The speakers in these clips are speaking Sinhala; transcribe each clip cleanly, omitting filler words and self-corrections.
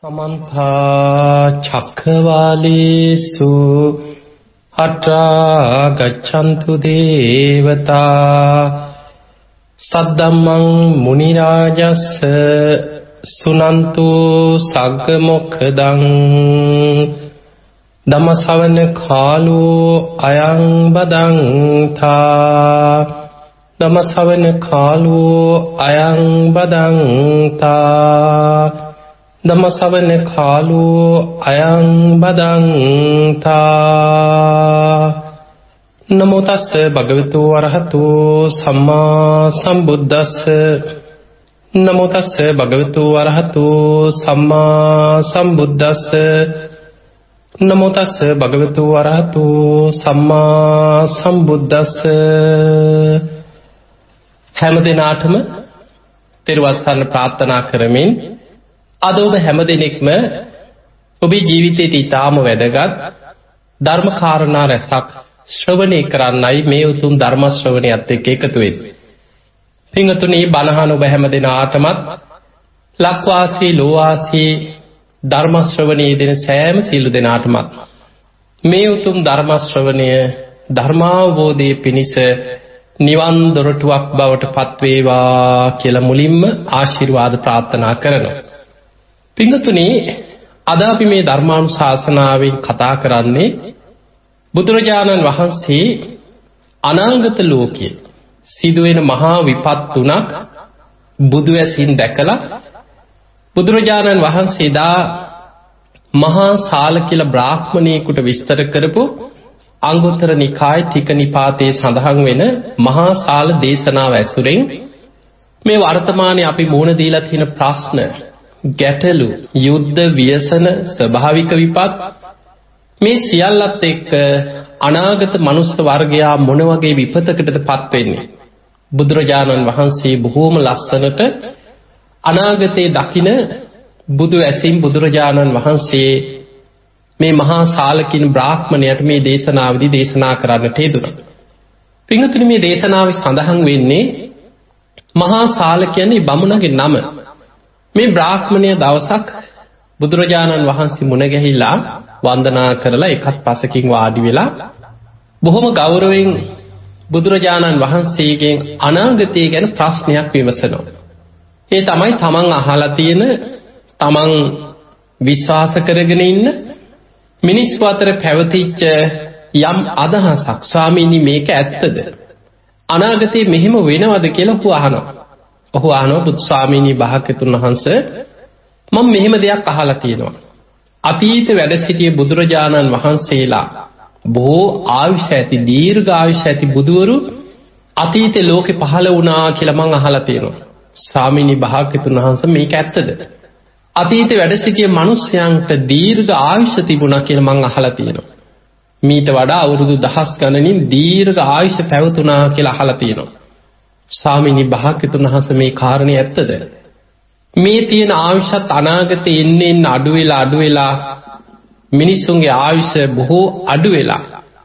समन्ता चक्रवालेषु अत्रा गच्छन्तु देवता सद्धम्मं मुनिराजस्य सुनन्तु सग्गमोक्खदं धम्मश्रवण कालो अयं बदन्ता धम्मश्रवण कालो अयं बदन्ता ධම්මසවන කාලෝ අයං බදන්තා නමෝ තස්ස භගවතු වරහතෝ සම්මා සම්බුද්දස්ස නමෝ තස්ස භගවතු වරහතෝ සම්මා සම්බුද්දස්ස නමෝ තස්ස භගවතු වරහතෝ සම්මා සම්බුද්දස්ස හැම දිනාටම තෙරුවන් සරණ ප්‍රාර්ථනා කරමින් අද ඔබ හැම දිනෙකම ඔබේ ජීවිතයේ ඊටාම වැදගත් ධර්ම කාරණා රැසක් ශ්‍රවණය කරන්නයි මේ උතුම් ධර්ම ශ්‍රවණයත් එක්ක එකතු වෙන්නේ. පින්වතුනි බණහන ඔබ හැම දිනාටමත් ලක්වාසී ලෝවාසී ධර්ම ශ්‍රවණයේ දෙන සෑම සීල දෙනාටමත් මේ උතුම් ධර්ම ශ්‍රවණය ධර්මාවබෝධයේ පිණිස නිවන් දොරටුවක් බවට පත් වේවා කියලා මුලින්ම ආශිර්වාද ප්‍රාර්ථනා කරනවා. පින්වතුනි අද අපි මේ ධර්මානුශාසනාවෙන් කතා කරන්නේ බුදුරජාණන් වහන්සේ අනාගත ලෝකයේ සිදුවෙන මහා විපත් තුනක් බුදු ඇසින් දැකලා බුදුරජාණන් වහන්සේ දා මහා සාල කියලා බ්‍රාහ්මණයෙකුට විස්තර කරපු අංගුත්තර නිකායේ තික නිපාතේ සඳහන් වෙන මහා සාල දේශනාව ඇසුරෙන් මේ වර්තමානයේ අපි මුහුණ දීලා තියෙන ප්‍රශ්න ගැටලු යුද්ධ ව්‍යසන ස්වභාවික විපත් මේ සියල්ලත් එක්ක අනාගත මනුස්ස වර්ගයා මොන වගේ විපතකටද පත් වෙන්නේ බුදුරජාණන් වහන්සේ බොහෝම ලස්සනට අනාගතයේ දකින බුදු ඇසින් බුදුරජාණන් වහන්සේ මේ මහා ශාලකින් බ්‍රාහ්මණයට මේ දේශනාවදී දේශනා කරන්නට යෙදුණා. පින්වතුනි මේ දේශනාවේ සඳහන් වෙන්නේ මහා ශාල කියන්නේ බමුණගේ නම. මේ බ්‍රාහ්මණය දවසක් බුදුරජාණන් වහන්සේ මුණ ගැහිලා වන්දනා කරලා එකත් පසකින් වාඩි වෙලා බොහොම ගෞරවයෙන් බුදුරජාණන් වහන්සේගෙන් අනාගතය ගැන ප්‍රශ්නයක් විමසනවා. ඒ තමයි තමන් අහලා තියෙන තමන් විශ්වාස කරගෙන ඉන්න මිනිස්සු අතර පැවතිච්ච යම් අදහසක් ස්වාමීනි මේක ඇත්තද? අනාගතේ මෙහෙම වෙනවද කියලා ඔහු අහනවා. ඔහු අහනවා බුදු ස්වාමීනි භාග්‍යතුන් වහන්සේ මම මෙහෙම දෙයක් අහලා තියෙනවා. අතීත වැඩ සිටිය බුදුරජාණන් වහන්සේලා බොහෝ ආයුෂ ඇති දීර්ඝ ආයුෂ ඇති බුදුවරු අතීත ලෝකේ පහළ වුණා කියලා මම අහලා තියෙනවා. ස්වාමීනි භාග්‍යතුන් වහන්සේ මේක ඇත්තද? අතීත වැඩ සිටිය මිනිස්යන්ට දීර්ඝ ආයුෂ තිබුණා කියලා මම අහලා තියෙනවා. මීට වඩා අවුරුදු දහස් ගණනින් දීර්ඝ ආයුෂ පැවතුණා කියලා අහලා තියෙනවා. ස්වාමීනි භාග්‍යතුන් වහන්සේ මේ කාරණේ ඇත්තද? මේ තියෙන ආයුෂත් අනාගතේ එන්නේ අඩු වෙලා මිනිසුන්ගේ ආයුෂ බොහෝ අඩු වෙලා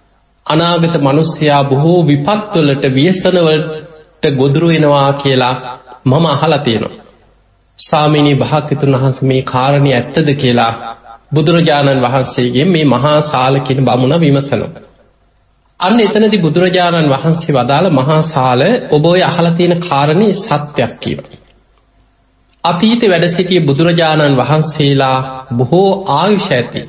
අනාගත මිනිසයා බොහෝ විපත් වලට ව්‍යසන වලට ගොදුරු වෙනවා කියලා මම අහලා තියෙනවා. ස්වාමීනි භාග්‍යතුන් වහන්සේ මේ කාරණේ ඇත්තද කියලා බුදුරජාණන් වහන්සේගෙන් මේ මහා ශාල කියන බමුණ විමසනවා. අන්න එතනදී බුදුරජාණන් වහන්සේ වදාළ මහා ශාල ඔබ ඔය අහලා තියෙන කාරණේ සත්‍යයක් කියලා. අතීත වැඩ සිටිය බුදුරජාණන් වහන්සේලා බොහෝ ආයුෂ ඇති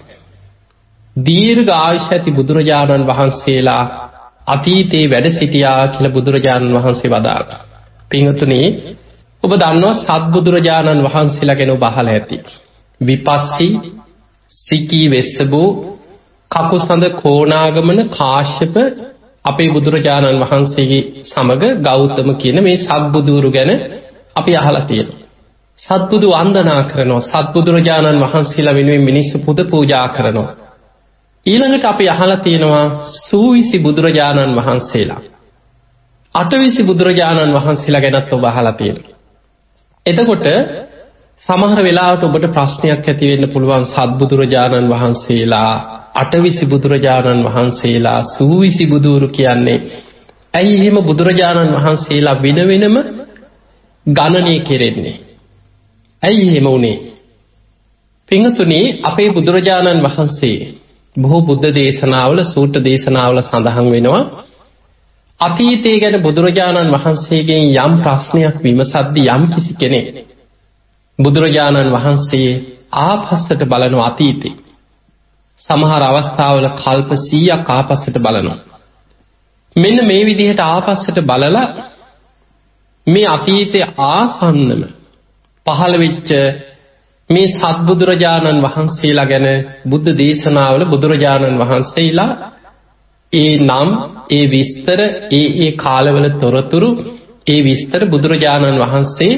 දීර්ඝ ආයුෂ ඇති බුදුරජාණන් වහන්සේලා අතීතේ වැඩ සිටියා කියලා බුදුරජාණන් වහන්සේ වදාළා. පින්වතුනි ඔබ දන්නවා සත්බුදුරජාණන් වහන්සේලා ගැන ඔබ අහලා ඇති. විපස්සී සිකී වෙස්සබෝ කකුසඳ කෝණාගමන කාශ්‍යප අපේ බුදුරජාණන් වහන්සේගේ සමග ගෞතම කියන මේ සත්බුදුරු ගැන අපි අහලා තියෙනවා. සත්බුදු වන්දනා කරනවා. සත්බුදුරජාණන් වහන්සේලා වෙනුවෙන් මිනිස්සු පුද පූජා කරනවා. ඊළඟට අපි අහලා තියෙනවා සූවිසි බුදුරජාණන් වහන්සේලා. අටවිසි බුදුරජාණන් වහන්සේලා ගැනත් ඔබ අහලා තියෙනවා. එතකොට සමහර වෙලාවට ඔබට ප්‍රශ්නයක් ඇති වෙන්න පුළුවන් සත්බුදුරජාණන් වහන්සේලා අටවිසි බුදුරජාණන් වහන්සේලා සූවිසි බුදුරු කියන්නේ ඇයි එහෙම බුදුරජාණන් වහන්සේලා වෙන වෙනම ගණනය කෙරෙන්නේ? ඇයි එහෙම වුනේ? පින්තුනි අපේ බුදුරජාණන් වහන්සේ බොහෝ බුද්ධ දේශනාවල සූත්‍ර දේශනාවල සඳහන් වෙනවා අතීතය ගැන බුදුරජාණන් වහන්සේගෙන් යම් ප්‍රශ්නයක් විමසද්දී යම් කිසි කෙනෙක් බුදුරජාණන් වහන්සේ ආපස්සට බලන අතීතේ සමහර අවස්ථාවල කල්ප 100ක් ආපස්සට බලනවා. මෙන්න මේ විදිහට ආපස්සට බලලා මේ අතීතයේ ආසන්නම පහළ වෙච්ච මේ සත්බුදුරජාණන් වහන්සේලා ගැන බුද්ධ දේශනාවල බුදුරජාණන් වහන්සේලා ඒ නම් ඒ විස්තර ඒ කාලවල තොරතුරු ඒ විස්තර බුදුරජාණන් වහන්සේ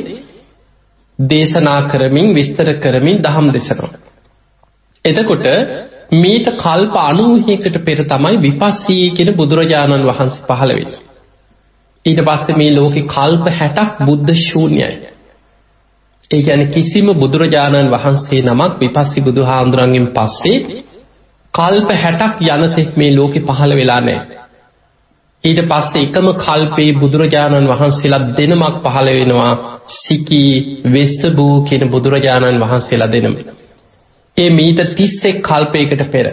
දේශනා කරමින් විස්තර කරමින් දහම් දෙසනවා. එතකොට මීට කල්ප 90කට පෙර තමයි විපස්සී කියන බුදුරජාණන් වහන්සේ පහළ වෙන්නේ. ඊට පස්සේ මේ ලෝකේ කල්ප 60ක් බුද්ධ ශූන්‍යයි. ඒ කියන්නේ කිසිම බුදුරජාණන් වහන්සේ නමක් විපස්සී බුදුහාඳුරන්ගෙන් පස්සේ කල්ප 60ක් යනතෙක් මේ ලෝකේ පහළ වෙලා නැහැ. ඊට පස්සේ එකම කල්පේ බුදුරජාණන් වහන්සේලා දෙනමක් පහළ වෙනවා. සිකී වෙස්සබූ කියන බුදුරජාණන් වහන්සේලා දෙනම. ඒ මීට 31 කල්පයකට පෙර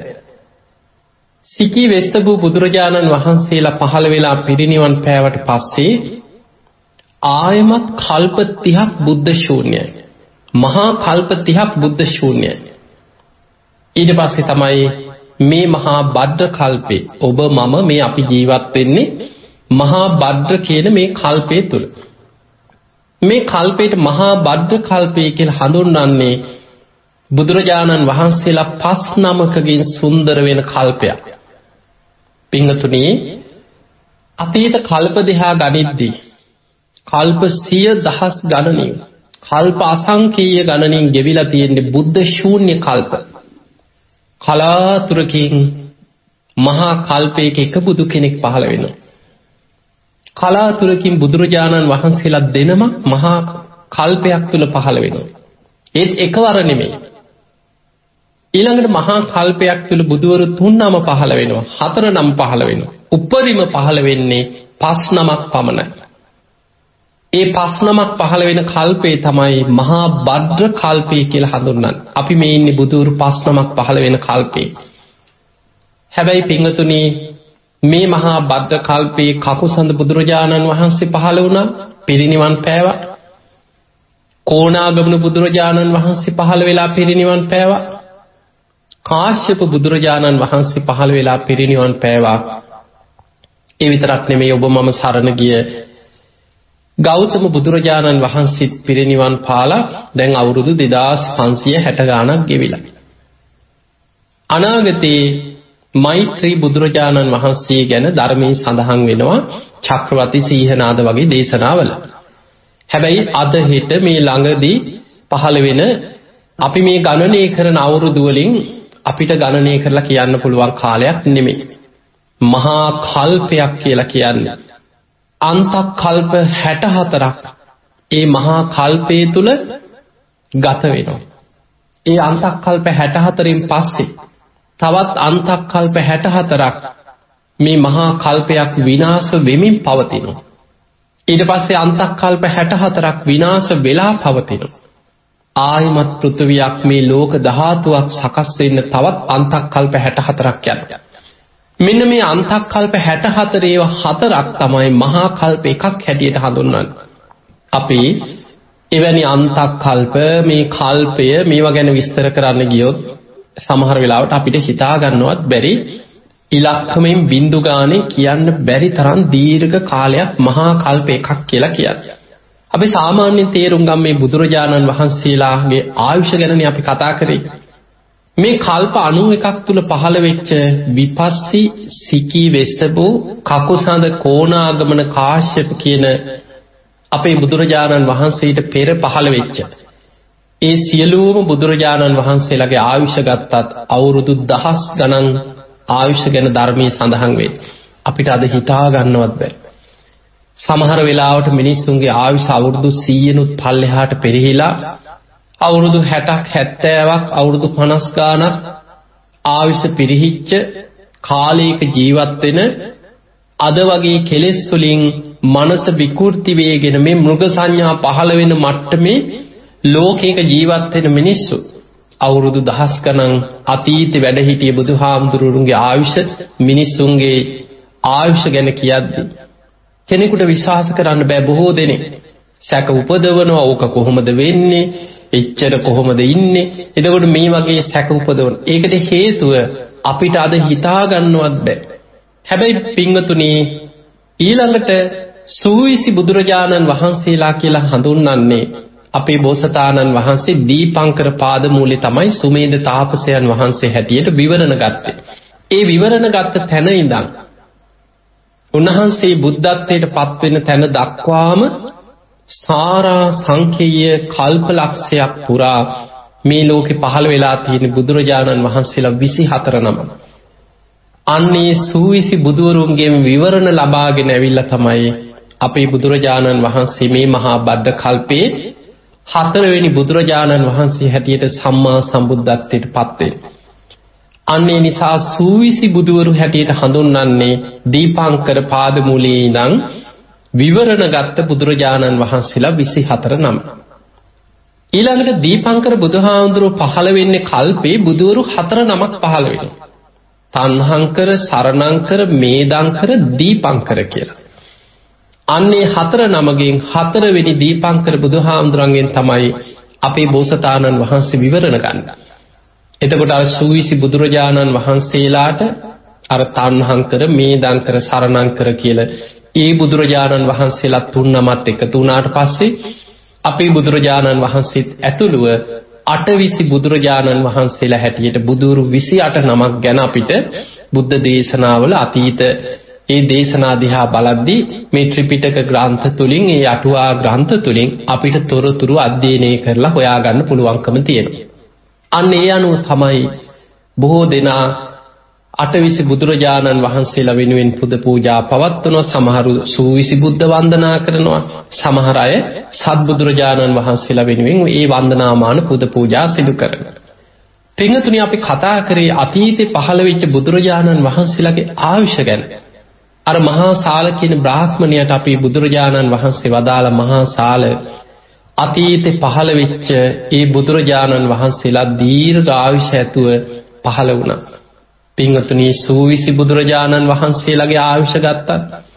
සිකී වෙස්සබූ බුදුරජාණන් වහන්සේලා පහළ වෙලා පිරිනිවන් පෑවට පස්සේ ආයමත් කල්ප 30ක් බුද්ධ ශූන්‍යයි. මහා කල්ප 30ක් බුද්ධ ශූන්‍යයි. ඊට පස්සේ තමයි මේ මහා භද්‍ර කල්පේ ඔබ මම මේ අපි ජීවත් වෙන්නේ මහා භද්‍ර කියන මේ කල්පේ තුල. මේ කල්පයට මහා භද්‍ර කල්පය කියලා හඳුන්වන්නේ බුදුරජාණන් වහන්සේලා 5 නමකකින් සුන්දර වෙන කල්පයක්. පින්තුනි අතීත කල්ප දෙහා ගනිද්දී කල්ප 100,000 ගණනින් කල්ප අසංකේය ගණනින් ගෙවිලා තියෙන්නේ බුද්ධ ශූන්‍ය කල්ප. කලාතුරකින් මහා කල්පයක එක බුදු කෙනෙක් පහළ වෙනවා. කලාතුරකින් බුදුරජාණන් වහන්සේලා දෙනමක් මහා කල්පයක් තුල පහළ වෙනවා. ඒත් එකවර නෙමෙයි. ඊළඟට මහා කල්පයක් තුල බුදුවරු 3 නම පහළ වෙනවා. 4 නම පහළ වෙනවා. උපරිම පහළ වෙන්නේ 5 නමක් පමණයි. ඒ 5 නමක් පහළ වෙන කල්පේ තමයි මහා භද්‍ර කල්පය කියලා හඳුන්වන්නේ. අපි මේ ඉන්නේ බුදුවරු 5 නමක් පහළ වෙන කල්පේ. හැබැයි පින්වතුනි මේ මහා භද්‍ර කල්පයේ කකුසඳ බුදුරජාණන් වහන්සේ පහළ වුණා පිරිනිවන් පෑවා. කොණාගමන බුදුරජාණන් වහන්සේ පහළ වෙලා පිරිනිවන් පෑවා. කාශ්‍යප බුදුරජාණන් වහන්සේ පහළ වෙලා පිරිනිවන් පෑවා. ඒ විතරක් නෙමෙයි ඔබ මම සරණ ගිය ගෞතම බුදුරජාණන් වහන්සේ පිරිනිවන් පාලා දැන් අවුරුදු 2560 ගාණක් ගෙවිලා. අනාගතේ මෛත්‍රී බුදුරජාණන් වහන්සේ ගැන ධර්මයේ සඳහන් වෙනවා චක්‍රවර්ති සීහනාද වගේ දේශනාවල. හැබැයි අද හෙට මේ ළඟදී පහළ වෙන අපි මේ ගණනය කරන අවුරුදු වලින් අපිට ගණනය කරලා කියන්න පුළුවන් කාලයක් නෙමෙයි. මහා කල්පයක් කියලා කියන්නේ. අන්තක් කල්ප 64ක් ඒ මහා කල්පයේ තුල ගත වෙනවා. ඒ අන්තක් කල්ප 64න් පස්සේ තවත් අන්තක් කල්ප 64ක් මේ මහා කල්පයක් විනාශ වෙමින් පවතිනවා. ඊට පස්සේ අන්තක් කල්ප 64ක් විනාශ වෙලා පවතිනවා. ආයමත් පෘථිවියක් මේ ලෝක ධාතුවක් සකස් වෙන්න තවත් අන්තක් කල්ප 64ක් යනවා. මෙන්න මේ අන්තක් කල්ප 64 ඒවා 4ක් තමයි මහා කල්ප එකක් හැටියට හඳුන්වන්නේ. අපි එවැනි අන්තක් කල්ප මේ කල්පය මේවා ගැන විස්තර කරන්න ගියොත් සමහර වෙලාවට අපිට හිතා ගන්නවත් බැරි ඉලක්කමෙන් බිඳු ගානේ කියන්න බැරි තරම් දීර්ඝ කාලයක් මහා කල්ප එකක් කියලා කියන්නේ. අපි සාමාන්‍ය තේරුම් ගන්න මේ බුදුරජාණන් වහන්සේලාගේ ආයුෂ ගැනනේ අපි කතා කරේ. මේ කල්ප 91ක් තුල පහළ වෙච්ච විපස්සී සිකී වෙස්සබෝ කකුසඳ කොණාගමන කාශ්‍යප කියන අපේ බුදුරජාණන් වහන්සේට පෙර පහළ වෙච්ච ඒ සියලුම බුදුරජාණන් වහන්සේලාගේ ආයුෂ ගත්තත් අවුරුදු දහස් ගණන් ආයුෂ ගැන ධර්මයේ සඳහන් වේ. අපිට අද හිතා ගන්නවත් බැහැ. සමහර වෙලාවට මිනිස්සුන්ගේ ආයුෂ අවුරුදු 100නුත් පල්ලෙහාට පෙරහිලා අවුරුදු 60ක් 70ක් අවුරුදු 50 ගාණක් ආයුෂ පිරිහිච්ච කාලයක ජීවත් වෙන අද වගේ කෙලෙස් වලින් මනස විකෘති වේගෙන මේ මෘග සංඥා පහළ වෙන මට්ටමේ ලෝකයක ජීවත් වෙන මිනිස්සු අවුරුදු දහස් ගණන් අතීතේ වැඩ හිටිය බුදුහාමුදුරුවන්ගේ ආයුෂ මිනිස්සුන්ගේ ආයුෂ ගැන කියද්දී කෙනෙකුට විශ්වාස කරන්න බෑ. බොහෝ දෙනෙක් සැක උපදවනවා. ඕක කොහොමද වෙන්නේ? එච්චර කොහොමද ඉන්නේ? එතකොට මේ වගේ සැක උපදවන. ඒකට හේතුව අපිට අද හිතා ගන්නවත් බෑ. හැබැයි පින්වතුනි ඊළඟට සූවිසි බුදුරජාණන් වහන්සේලා කියලා හඳුන්වන්නේ අපේ බෝසතාණන් වහන්සේ දීපංකර පාදමූලේ තමයි සුමේද තාපසයන් වහන්සේ හැටියට විවරණ ගත්තේ. ඒ විවරණ ගත්ත තැන ඉඳන් උන්වහන්සේ බුද්ධත්වයට පත් වෙන තැන දක්වාම සාරා සංඛේය කල්පලක්ෂයක් පුරා මේ ලෝකේ පහළ වෙලා තියෙන බුදුරජාණන් වහන්සේලා 24 නම. අන්නේ සූවිසි බුදුවරුන්ගේ විවරණ ලබාගෙන ඇවිල්ලා තමයි අපේ බුදුරජාණන් වහන්සේ මේ මහා බද්ද කල්පේ 4 වෙනි බුදුරජාණන් වහන්සේ හැටියට සම්මා සම්බුද්ධත්වයට පත් වෙන්නේ. අන්නේ නිසා සූවිසි බුදුවරු හැටියට හඳුන්වන්නේ දීපංකර පාදමූලයේ ඉඳන් විවරණ ගත්ත බුදුරජාණන් වහන්සේලා 24 නම. ඊළඟට දීපංකර බුදුහාමුදුරුවෝ පහළ වෙන්නේ කල්පේ බුදුවරු 4 නමක් පහළ වෙනවා. තණ්හංකර, සරණංකර, මේදංකර, දීපංකර කියලා. අන්නේ 4 නමගෙන් 4 වෙනි දීපංකර බුදුහාමුදුරන්ගෙන් තමයි අපේ බෝසතාණන් වහන්සේ විවරණ ගන්න. එතකොට අර සූවිසි බුදුරජාණන් වහන්සේලාට අර තණ්හංකර, මේදංකර, සරණංකර කියලා ඒ බුදුරජාණන් වහන්සේලා 3 නමත් එකතු වුණාට පස්සේ අපේ බුදුරජාණන් වහන්සේත් ඇතුළුව 8 බුදුරජාණන් වහන්සේලා හැටියට බුදුරු 28 නමක් ගැන අපිට බුද්ධ දේශනාවල අතීත ඒ දේශනා දිහා බලද්දී මේ ත්‍රිපිටක ග්‍රන්ථ තුලින් ඒ අටුවා ග්‍රන්ථ තුලින් අපිට තොරතුරු අධ්‍යයනය කරලා හොයාගන්න පුළුවන්කම තියෙනවා. අන්න ඒ අනුව තමයි බොහෝ දෙනා 8 බුදුරජාණන් වහන්සේලා වෙනුවෙන් පුද පූජා පවත්වනවා. සමහරු සූවිසි බුද්ධ වන්දනා කරනවා. සමහර අය සත්බුදුරජාණන් වහන්සේලා වෙනුවෙන් ඒ වන්දනාමාන පුද පූජා සිදු කරනවා. පින්තුනි අපි කතා කරේ අතීතේ පහළ වෙච්ච බුදුරජාණන් වහන්සේලාගේ ආයුෂ ගැන. අර මහා සාල කියන බ්‍රාහ්මණයට අපි බුදුරජාණන් වහන්සේ වදාළ මහා සාල අතීතේ පහළ වෙච්ච ඒ බුදුරජාණන් වහන්සේලා දීර්ඝ ආයුෂ ඇතුව පහළ වුණා. පින්වතුනි සූවිසි බුදුරජාණන් වහන්සේලාගේ ආයුෂ ගත්තත්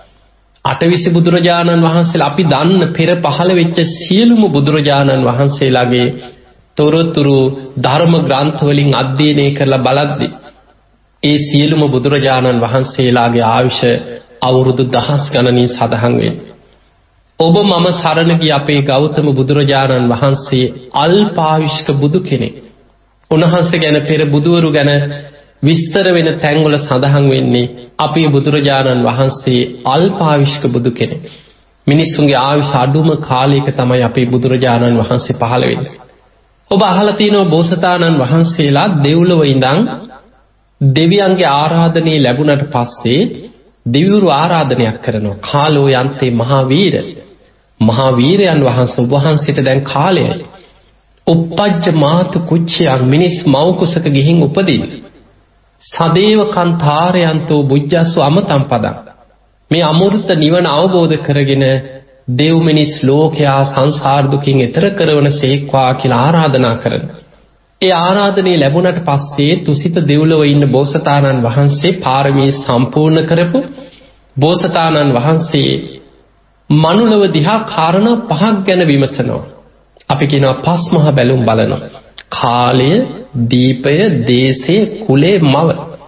8 බුදුරජාණන් වහන්සේලා අපි දන්න පෙර පහළ වෙච්ච සියලුම බුදුරජාණන් වහන්සේලාගේ තොරතුරු ධර්ම ග්‍රන්ථ වලින් අධ්‍යයනය කරලා බලද්දී ඒ සියලුම බුදුරජාණන් වහන්සේලාගේ ආයුෂ අවුරුදු දහස් ගණනින් සඳහන් වෙන්නේ. ඔබ මම සරණ ගිය අපේ ගෞතම බුදුරජාණන් වහන්සේ අල්පායුෂ්ක බුදු කෙනෙක්. උන්වහන්සේ ගැන පෙර බුදුවරු ගැන විස්තර වෙන තැන්වල සඳහන් වෙන්නේ අපේ බුදුරජාණන් වහන්සේ අල්පායුෂ්ක බුදු කෙනෙක්. මිනිස්සුන්ගේ ආයුෂ අඩුම කාලයක තමයි අපේ බුදුරජාණන් වහන්සේ පහළ වෙන්නේ. ඔබ අහලා තියෙනවා බෝසතාණන් වහන්සේලා දෙව්ලොව ඉඳන් දෙවියන්ගේ ආරාධනය ලැබුණට පස්සේ දෙවිවරු ආරාධනයක් කරනවා. කාලෝ යන්තේ මහාවීර. මහාවීරයන් වහන්සේ වහන්සේට දැන් කාලයයි. උප්පජ්ජ මාතු කුච්චයන් මිනිස් මව් කුසක ගිහින් උපදින්න. සදේව කන්තාරයන්තෝ බුද්ධස්සු අමතම් පදං. මේ අමෘත නිවන අවබෝධ කරගෙන දෙව් මිනිස් ලෝකයා සංසාර දුකින් එතර කරවන සේක්වා කියලා ආරාධනා කරනවා. ඒ ආරාධනය ලැබුණට පස්සේ තුසිත දෙව්ලොව ඉන්න බෝසතාණන් වහන්සේ පාරමී සම්පූර්ණ කරපු බෝසතාණන් වහන්සේ මනුලව දිහා කාරණා 5ක් ගැන විමසනවා. අපි කියනවා පස් මහ බැලුම් බලනවා. කාලය, දීපය, දේශය, කුලේ, මව.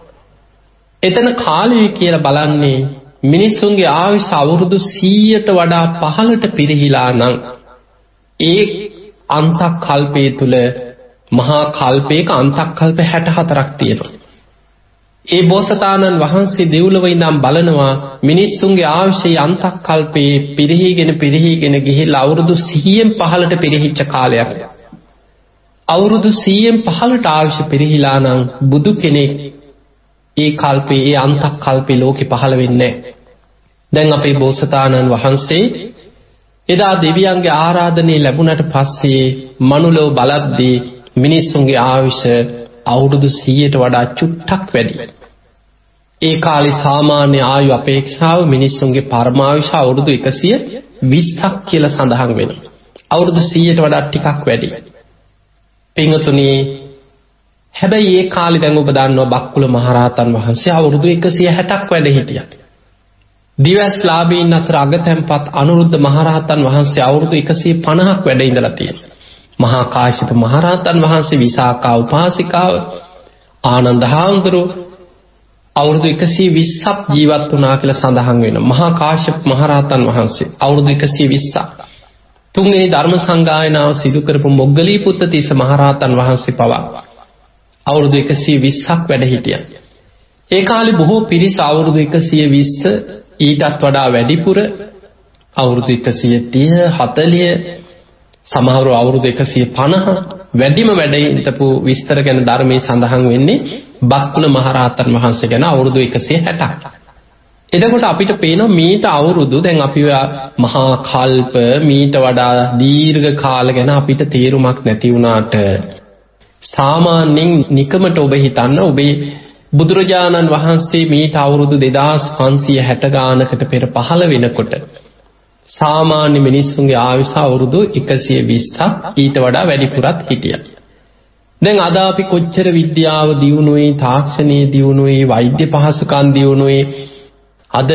එතන කාලය කියලා බලන්නේ මිනිස්සුන්ගේ ආයුෂ අවුරුදු 100ට වඩා පහළට පිරිහිලා නම් ඒ අන්තක් කල්පයේ තුල මහා කල්පයක අන්තක් කල්ප 64ක් තියෙනවා. ඒ බෝසතාණන් වහන්සේ දෙව්ලොව ඉඳන් බලනවා මිනිස්සුන්ගේ ආයුෂයේ අන්තක් කල්පයේ පිරිහිගෙන ගිහිල්ලා අවුරුදු 100න් පහළට පිරිහිච්ච කාලයක්. අවුරුදු 100න් පහළට ආයුෂ පිරිහිලා නම් බුදු කෙනෙක් ඒ කල්පේ ඒ අන්තක් කල්පේ ලෝකෙ පහළ වෙන්නේ නැහැ. දැන් අපේ බෝසතාණන් වහන්සේ එදා දෙවියන්ගේ ආරාධනය ලැබුණට පස්සේ මනුලව බලද්දී මිනිස්සුන්ගේ ආයුෂ අවුරුදු 100ට වඩා චුට්ටක් වැඩි. ඒ කාලේ සාමාන්‍ය ආයු අපේක්ෂාව මිනිස්සුන්ගේ පරමායුෂ අවුරුදු 120ක් කියලා සඳහන් වෙනවා. අවුරුදු 100ට වඩා ටිකක් වැඩි. පින්වතුනි හැබැයි ඒ කාලේ දැන් ඔබ දන්නවා බක්කුල මහරහතන් වහන්සේ අවුරුදු 160ක් වැඩ හිටියා. දිවස්ලාභීන් අතර අගතැන්පත් අනුරුද්ධ මහරහතන් වහන්සේ අවුරුදු 150ක් වැඩ ඉඳලා තියෙනවා. මහා කාශ්‍යප මහරහතන් වහන්සේ, විසාකා උපාසිකාව, ආනන්ද හාමුදුරුවෝ අවුරුදු 120ක් ජීවත් වුණා කියලා සඳහන් වෙනවා. මහා කාශ්‍යප මහරහතන් වහන්සේ අවුරුදු 120ක්. තුන්වෙනි ධර්ම සංගායනාව සිදු කරපු මොග්ගලීපුත්ත තිස්ස මහරහතන් වහන්සේ පවා අවුරුදු 120ක් වැඩ හිටියා. ඒ කාලේ බොහෝ පිරිස අවුරුදු 120 ඊටත් වඩා වැඩිපුර අවුරුදු 130 40 සමහරව අවුරුදු 150 වැඩිම වැඩ ඉඳපු විස්තර ගැන ධර්මයේ සඳහන් වෙන්නේ බක්කුල මහරහතන් වහන්සේ ගැන අවුරුදු 160ක්. එතකොට අපිට පේනවා මීට අවුරුදු දැන් අපි මහා කල්ප මීට වඩා දීර්ඝ කාල ගැන අපිට තේරුමක් නැති වුණාට සාමාන්‍යයෙන් නිකමට ඔබ හිතන්න ඔබේ බුදුරජාණන් වහන්සේ මීට අවුරුදු 2560 ගානකට පෙර පහළ වෙනකොට සාමාන්‍ය මිනිස්සුන්ගේ ආයුෂ අවුරුදු 120ක් ඊට වඩා වැඩිපුරත් හිටියා. දැන් අද අපි කොච්චර විද්‍යාව දියුණුවේ, තාක්ෂණයේ දියුණුවේ, වෛද්‍ය පහසුකම් දියුණුවේ අද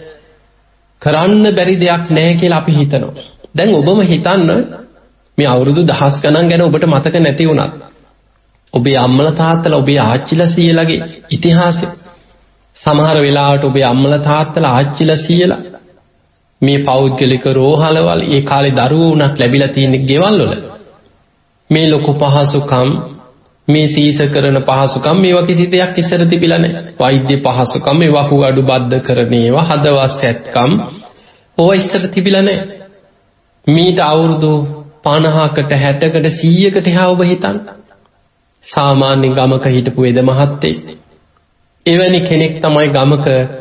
කරන්න බැරි දෙයක් නැහැ කියලා අපි හිතනවා. දැන් ඔබම හිතන්න මේ අවුරුදු දහස් ගණන් ගැන ඔබට මතක නැති වුණත් ඔබේ අම්මලා තාත්තලා ඔබේ ආච්චිලා සීයලාගේ ඉතිහාසය සමහර වෙලාවට ඔබේ අම්මලා තාත්තලා ආච්චිලා සීයලා මේ පෞද්ගලික රෝහලවල ඒ කාලේ දරුවෝ උනත් ලැබිලා තියෙන ගෙවල් වල මේ ලොකු පහසුකම් මේ සීස කරන පහසුකම් මේවා කිසි දෙයක් ඉස්සර තිබිලා නැහැ. වෛද්‍ය පහසුකම් මේ වකුගඩු බද්ධ කරන ඒවා හදවත් සැත්කම් ඕවා ඉස්සර තිබිලා නැහැ. මීට අවුරුදු 50කට 60කට 100කට එහා ඔබ හිතන්න. සාමාන්‍ය ගමක හිටපු වෙද මහත්තයෙක් එවැනි කෙනෙක් තමයි ගමක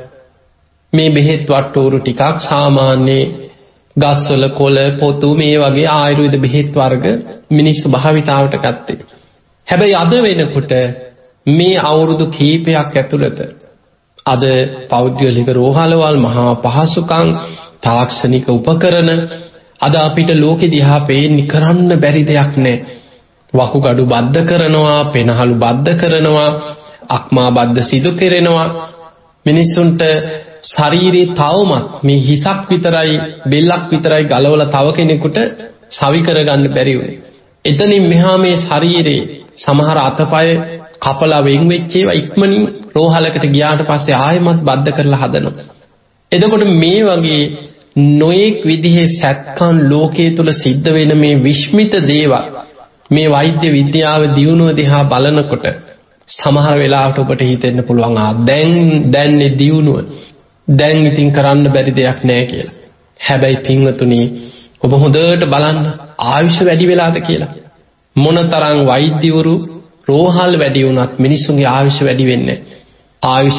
මේ බෙහෙත් වට්ටෝරු ටිකක් සාමාන්‍ය ගස්වල කොළ පොතු මේ වගේ ආයුර්වේද බෙහෙත් වර්ග මිනිස්සු භාවිතාවට ගත්තේ. හැබැයි අද වෙනකොට මේ අවුරුදු කීපයක් ඇතුළත අද පෞද්ගලික රෝහලවල් මහා පහසුකම් තාක්ෂණික උපකරණ අද අපිට ලෝකෙ දිහා පේන්නේ කරන්න බැරි දෙයක් නැහැ. වකුගඩු බද්ධ කරනවා, පෙනහළු බද්ධ කරනවා, අක්මා බද්ධ සිදු කෙරෙනවා. මිනිස්සුන්ට ශරීරේ තවමත් මේ හිසක් විතරයි බෙල්ලක් විතරයි ගලවලා තව කෙනෙකුට සවි කරගන්න බැරි වුණේ. එතනින් මෙහා මේ ශරීරේ සමහර අතපය කපලා වෙන් වෙච්ච ඒවා ඉක්මනින් රෝහලකට ගියාට පස්සේ ආයෙමත් බද්ධ කරලා හදනවා. එතකොට මේ වගේ නොඑක් විදිහේ සත්කම් ලෝකයේ තුල සිද්ධ වෙන මේ විශ්මිත දේවල් මේ වෛද්‍ය විද්‍යාව දියුණුව දිහා බලනකොට සමහර වෙලාවට ඔබට හිතෙන්න පුළුවන් දැන්නේ දියුණුව දැන් ඉතින් කරන්න බැරි දෙයක් නෑ කියලා. හැබැයි පින්වතුනි ඔබ හොඳට බලන්න ආයුෂ වැඩි වෙලාද කියලා. මොනතරම් වෛද්‍යවරු රෝහල් වැඩි වුණත් මිනිස්සුන්ගේ ආයුෂ වැඩි වෙන්නේ ආයුෂ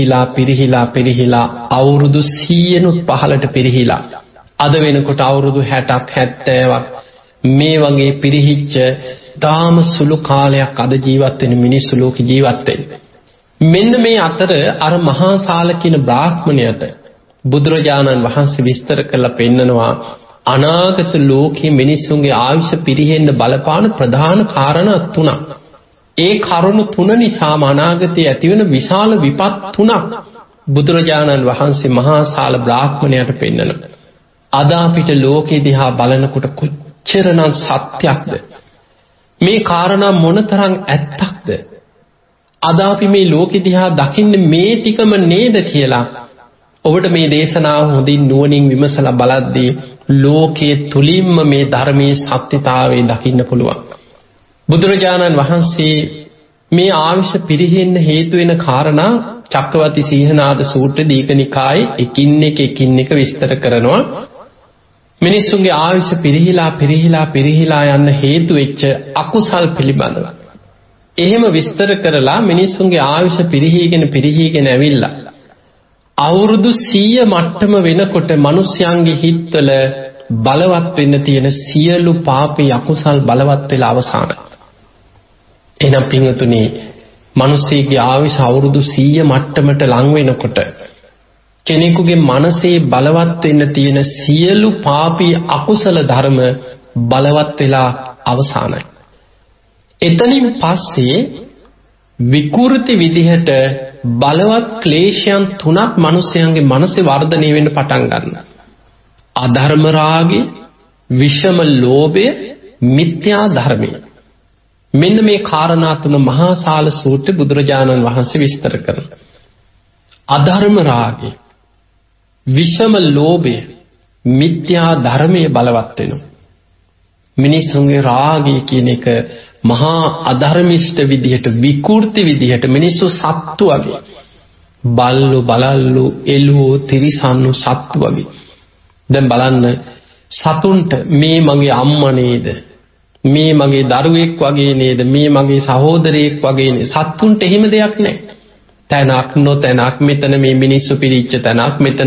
පිරිහිලා අවුරුදු 100නුත් පහලට පිරිහිලා අද වෙනකොට අවුරුදු 60ක් 70ක් මේ වගේ පිරිහිච්ච තාම සුළු කාලයක් අද ජීවත් වෙන මිනිස්සු ලෝකේ ජීවත් වෙන්නේ. මෙන්න මේ අතර අර මහා සාල කියන බ්‍රාහ්මණයට බුදුරජාණන් වහන්සේ විස්තර කරලා පෙන්නනවා අනාගත ලෝකයේ මිනිස්සුන්ගේ ආයුෂ පිරිහෙන්න බලපාන ප්‍රධාන කාරණා තුනක්. ඒ කරුණු තුන නිසාම අනාගතයේ ඇතිවන විශාල විපත් තුනක් බුදුරජාණන් වහන්සේ මහා සාල බ්‍රාහ්මණයට පෙන්නනවා. අද අපිට ලෝකෙ දිහා බලනකොට කොච්චරනම් සත්‍යක්ද මේ කාරණා මොනතරම් ඇත්තක්ද අද අපි මේ ලෝකෙ දිහා දකින්නේ මේ ටිකම නේද කියලා ඔබට මේ දේශනාව හොඳින් නුවණින් විමසලා බලද්දී ලෝකයේ තුලින්ම මේ ධර්මයේ සත්‍යතාවය දකින්න පුළුවන්. බුදුරජාණන් වහන්සේ මේ ආයුෂ පිරිහෙන්න හේතු වෙන කාරණා චක්කවර්ති සීහනාද සූත්‍ර දීඝනිකායේ එකින් එක විස්තර කරනවා. මිනිස්සුන්ගේ ආයුෂ පිරිහිලා යන්න හේතු වෙච්ච අකුසල් පිළිබඳව. එහෙම විස්තර කරලා මිනිස්සුන්ගේ ආයුෂ පිරිහීගෙන ඇවිල්ලා අවුරුදු 100 මට්ටම වෙනකොට මිනිස්යන්ගේ හිතවල බලවත් වෙන්න තියෙන සියලු පාපේ අකුසල් බලවත් වෙලා අවසానයි. එහෙනම් පින්වතුනි මිනිස්සෙගේ ආයුෂ අවුරුදු 100 මට්ටමට ලං වෙනකොට කෙනෙකුගේ මනසේ බලවත් වෙන්න තියෙන සියලු පාපී අකුසල ධර්ම බලවත් වෙලා අවසానයි. එතනින් පස්සේ විකෘති විදිහට බලවත් ක්ලේශයන් තුනක් මිනිස්යාගේ මනසේ වර්ධනය වෙන්න පටන් ගන්නවා. අධර්ම රාගය, විෂම ලෝභය, මිත්‍යා ධර්මය. මෙන්න මේ කාරණා තුන මහා සාල සූත්‍රයේ බුදුරජාණන් වහන්සේ විස්තර කරනවා. අධර්ම රාගය, විෂම ලෝභය, මිත්‍යා ධර්මයේ බලවත් වෙනවා. මිනිසුන්ගේ රාගය කියන එක මහා අධර්මිෂ්ඨ විදිහට, විකෘති විදිහට මිනිස්සු සත්තු වගේ, බල්ලෝ බලල්ලෝ එළුවෝ තිරිසන්නු සත්තු වගේ. දැන් බලන්න, සතුන්ට මේ මගේ අම්මා නේද, මේ මගේ දරුවෙක් වගේ නේද, මේ මගේ සහෝදරයෙක් වගේ නේද. සත්තුන්ට එහෙම දෙයක් නැහැ. තැනක් නොතැනක්, මෙතන මේ මිනිස්සු පිරිච්ච තැනක්, මෙතන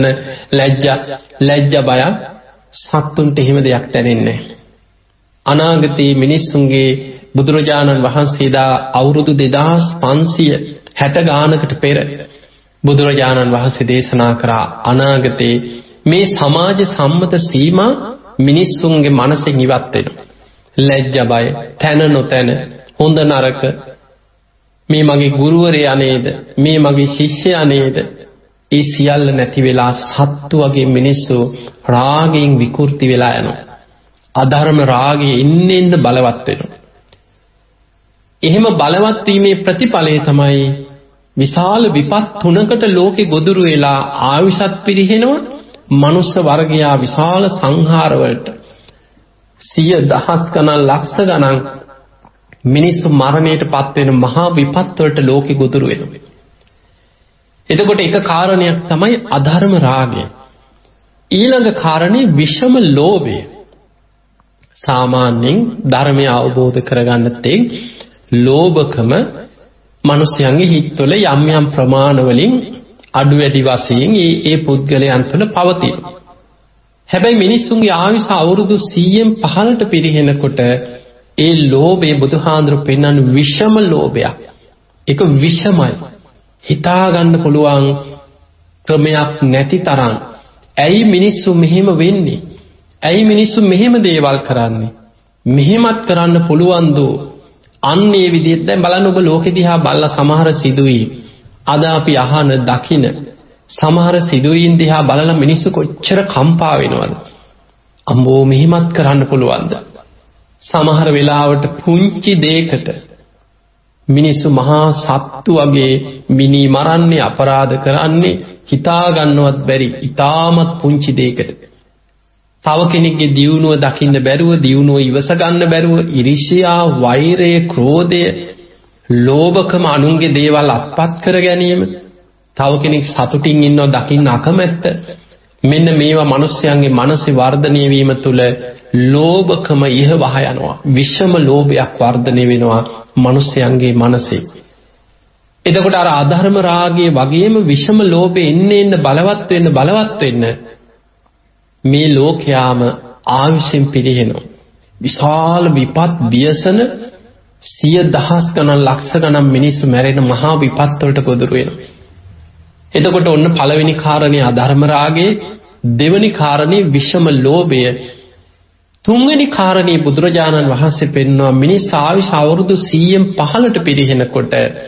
ලැජ්ජා බය. සත්තුන්ට එහෙම දෙයක් දැනෙන්නේ නැහැ. අනාගතයේ මිනිස්සුන්ගේ බුදුරජාණන් වහන්සේලා අවුරුදු 2560 ගානකට පෙර බුදුරජාණන් වහන්සේ දේශනා කරා අනාගතයේ මේ සමාජ සම්මත සීමා මිනිස්සුන්ගේ මනසෙන් ඉවත් වෙනවා. ලැජ්ජා බය, තන නොතන, හොඳ නරක, මේ මගේ ගුරුවරයා නේද, මේ මගේ ශිෂ්‍යයා නේද, ඒ සියල්ල නැති වෙලා සත්තු වගේ මිනිස්සු රාගයෙන් විකෘති වෙලා යනවා. අධර්ම රාගයේ ඉන්න බලවත් වෙනවා. එහෙම බලවත් වීමේ ප්‍රතිඵලය තමයි විශාල විපත් තුනකට ලෝකෙ ගොදුරු වෙලා ආයුෂත් පිරිහෙනවා. මනුස්ස වර්ගයා විශාල සංහාර වලට 100 දහස් ගණන් ලක්ෂ ගණන් මිනිස්සු මරණයට පත් වෙන මහා විපත් වලට ලෝකෙ ගොදුරු වෙනවා. එතකොට එක කාරණයක් තමයි අධර්ම රාගය. ඊළඟ කාරණේ විෂම ලෝභය. සාමාන්‍යයෙන් ධර්මය අවබෝධ කරගන්න තෙක් ලෝභකම මිනිස්යන්ගේ හිත්වල යම් යම් ප්‍රමාණ වලින් අඩු වැඩි වශයෙන් ඒ පුද්ගලයන් තුළ පවතින. හැබැයි මිනිස්සුන්ගේ ආයුෂ අවුරුදු 100න් 15ට පිරිහෙනකොට ඒ ලෝභය බුදුහාඳුරු පෙන්වන විෂම ලෝභයක්. ඒක විෂමයි. හිතා ගන්න පුළුවන් ක්‍රමයක් නැති තරම්. ඇයි මිනිස්සු මෙහෙම වෙන්නේ? ඇයි මිනිස්සු මෙහෙම දේවල් කරන්නේ? මෙහෙමත් කරන්න පුළුවන් දෝ. අන්නේ විදිහට දැන් බලන්න ඔබ ලෝකෙ දිහා බලලා සමහර සිදුවීම් අද අපි අහන දකින සමහර සිදුවීම් දිහා බලලා මිනිස්සු කොච්චර කම්පා වෙනවද? අම්බෝ මෙහෙමත් කරන්න පුළුවන්ද? සමහර වෙලාවට පුංචි දෙයකට මිනිස්සු මහා සත්තු වගේ මිනි මරන්නේ, අපරාධ කරන්නේ හිතා ගන්නවත් බැරි ඊටමත් පුංචි දෙයකට. තව කෙනෙක්ගේ දියුණුව දකින්න බැරුව, දියුණුව ඉවස ගන්න බැරුව, ඉරිෂියා, වෛරය, ක්‍රෝධය, ලෝභකම, අනුන්ගේ දේවල් අත්පත් කර ගැනීම, තව කෙනෙක් සතුටින් ඉන්නව දකින්න අකමැත්ත, මෙන්න මේවා මිනිස්යාගේ මනසේ වර්ධනය වීම තුළ ලෝභකම ඉහවහ යනවා. විෂම ලෝභයක් වර්ධනය වෙනවා මිනිස්යාගේ මනසේ. එතකොට අර අධර්ම රාගයේ වගේම විෂම ලෝභය එන්න බලවත් වෙන්න මේ ලෝකයාම ආවිෂෙන් පිරිහෙනවා. විශාල විපත් ව්‍යසන 100 දහස් ගණන් ලක්ෂ ගණන් මිනිස්සු මැරෙන මහා විපත් වලට ගොදුරු වෙනවා. එතකොට ඔන්න පළවෙනි කාරණේ අධර්ම රාගය, දෙවෙනි කාරණේ විෂම ලෝභය, තුන්වෙනි කාරණේ බුදුරජාණන් වහන්සේ පෙන්වනවා මිනිස් ආයුෂ අවුරුදු 100න් 15ට පිරිහෙනකොට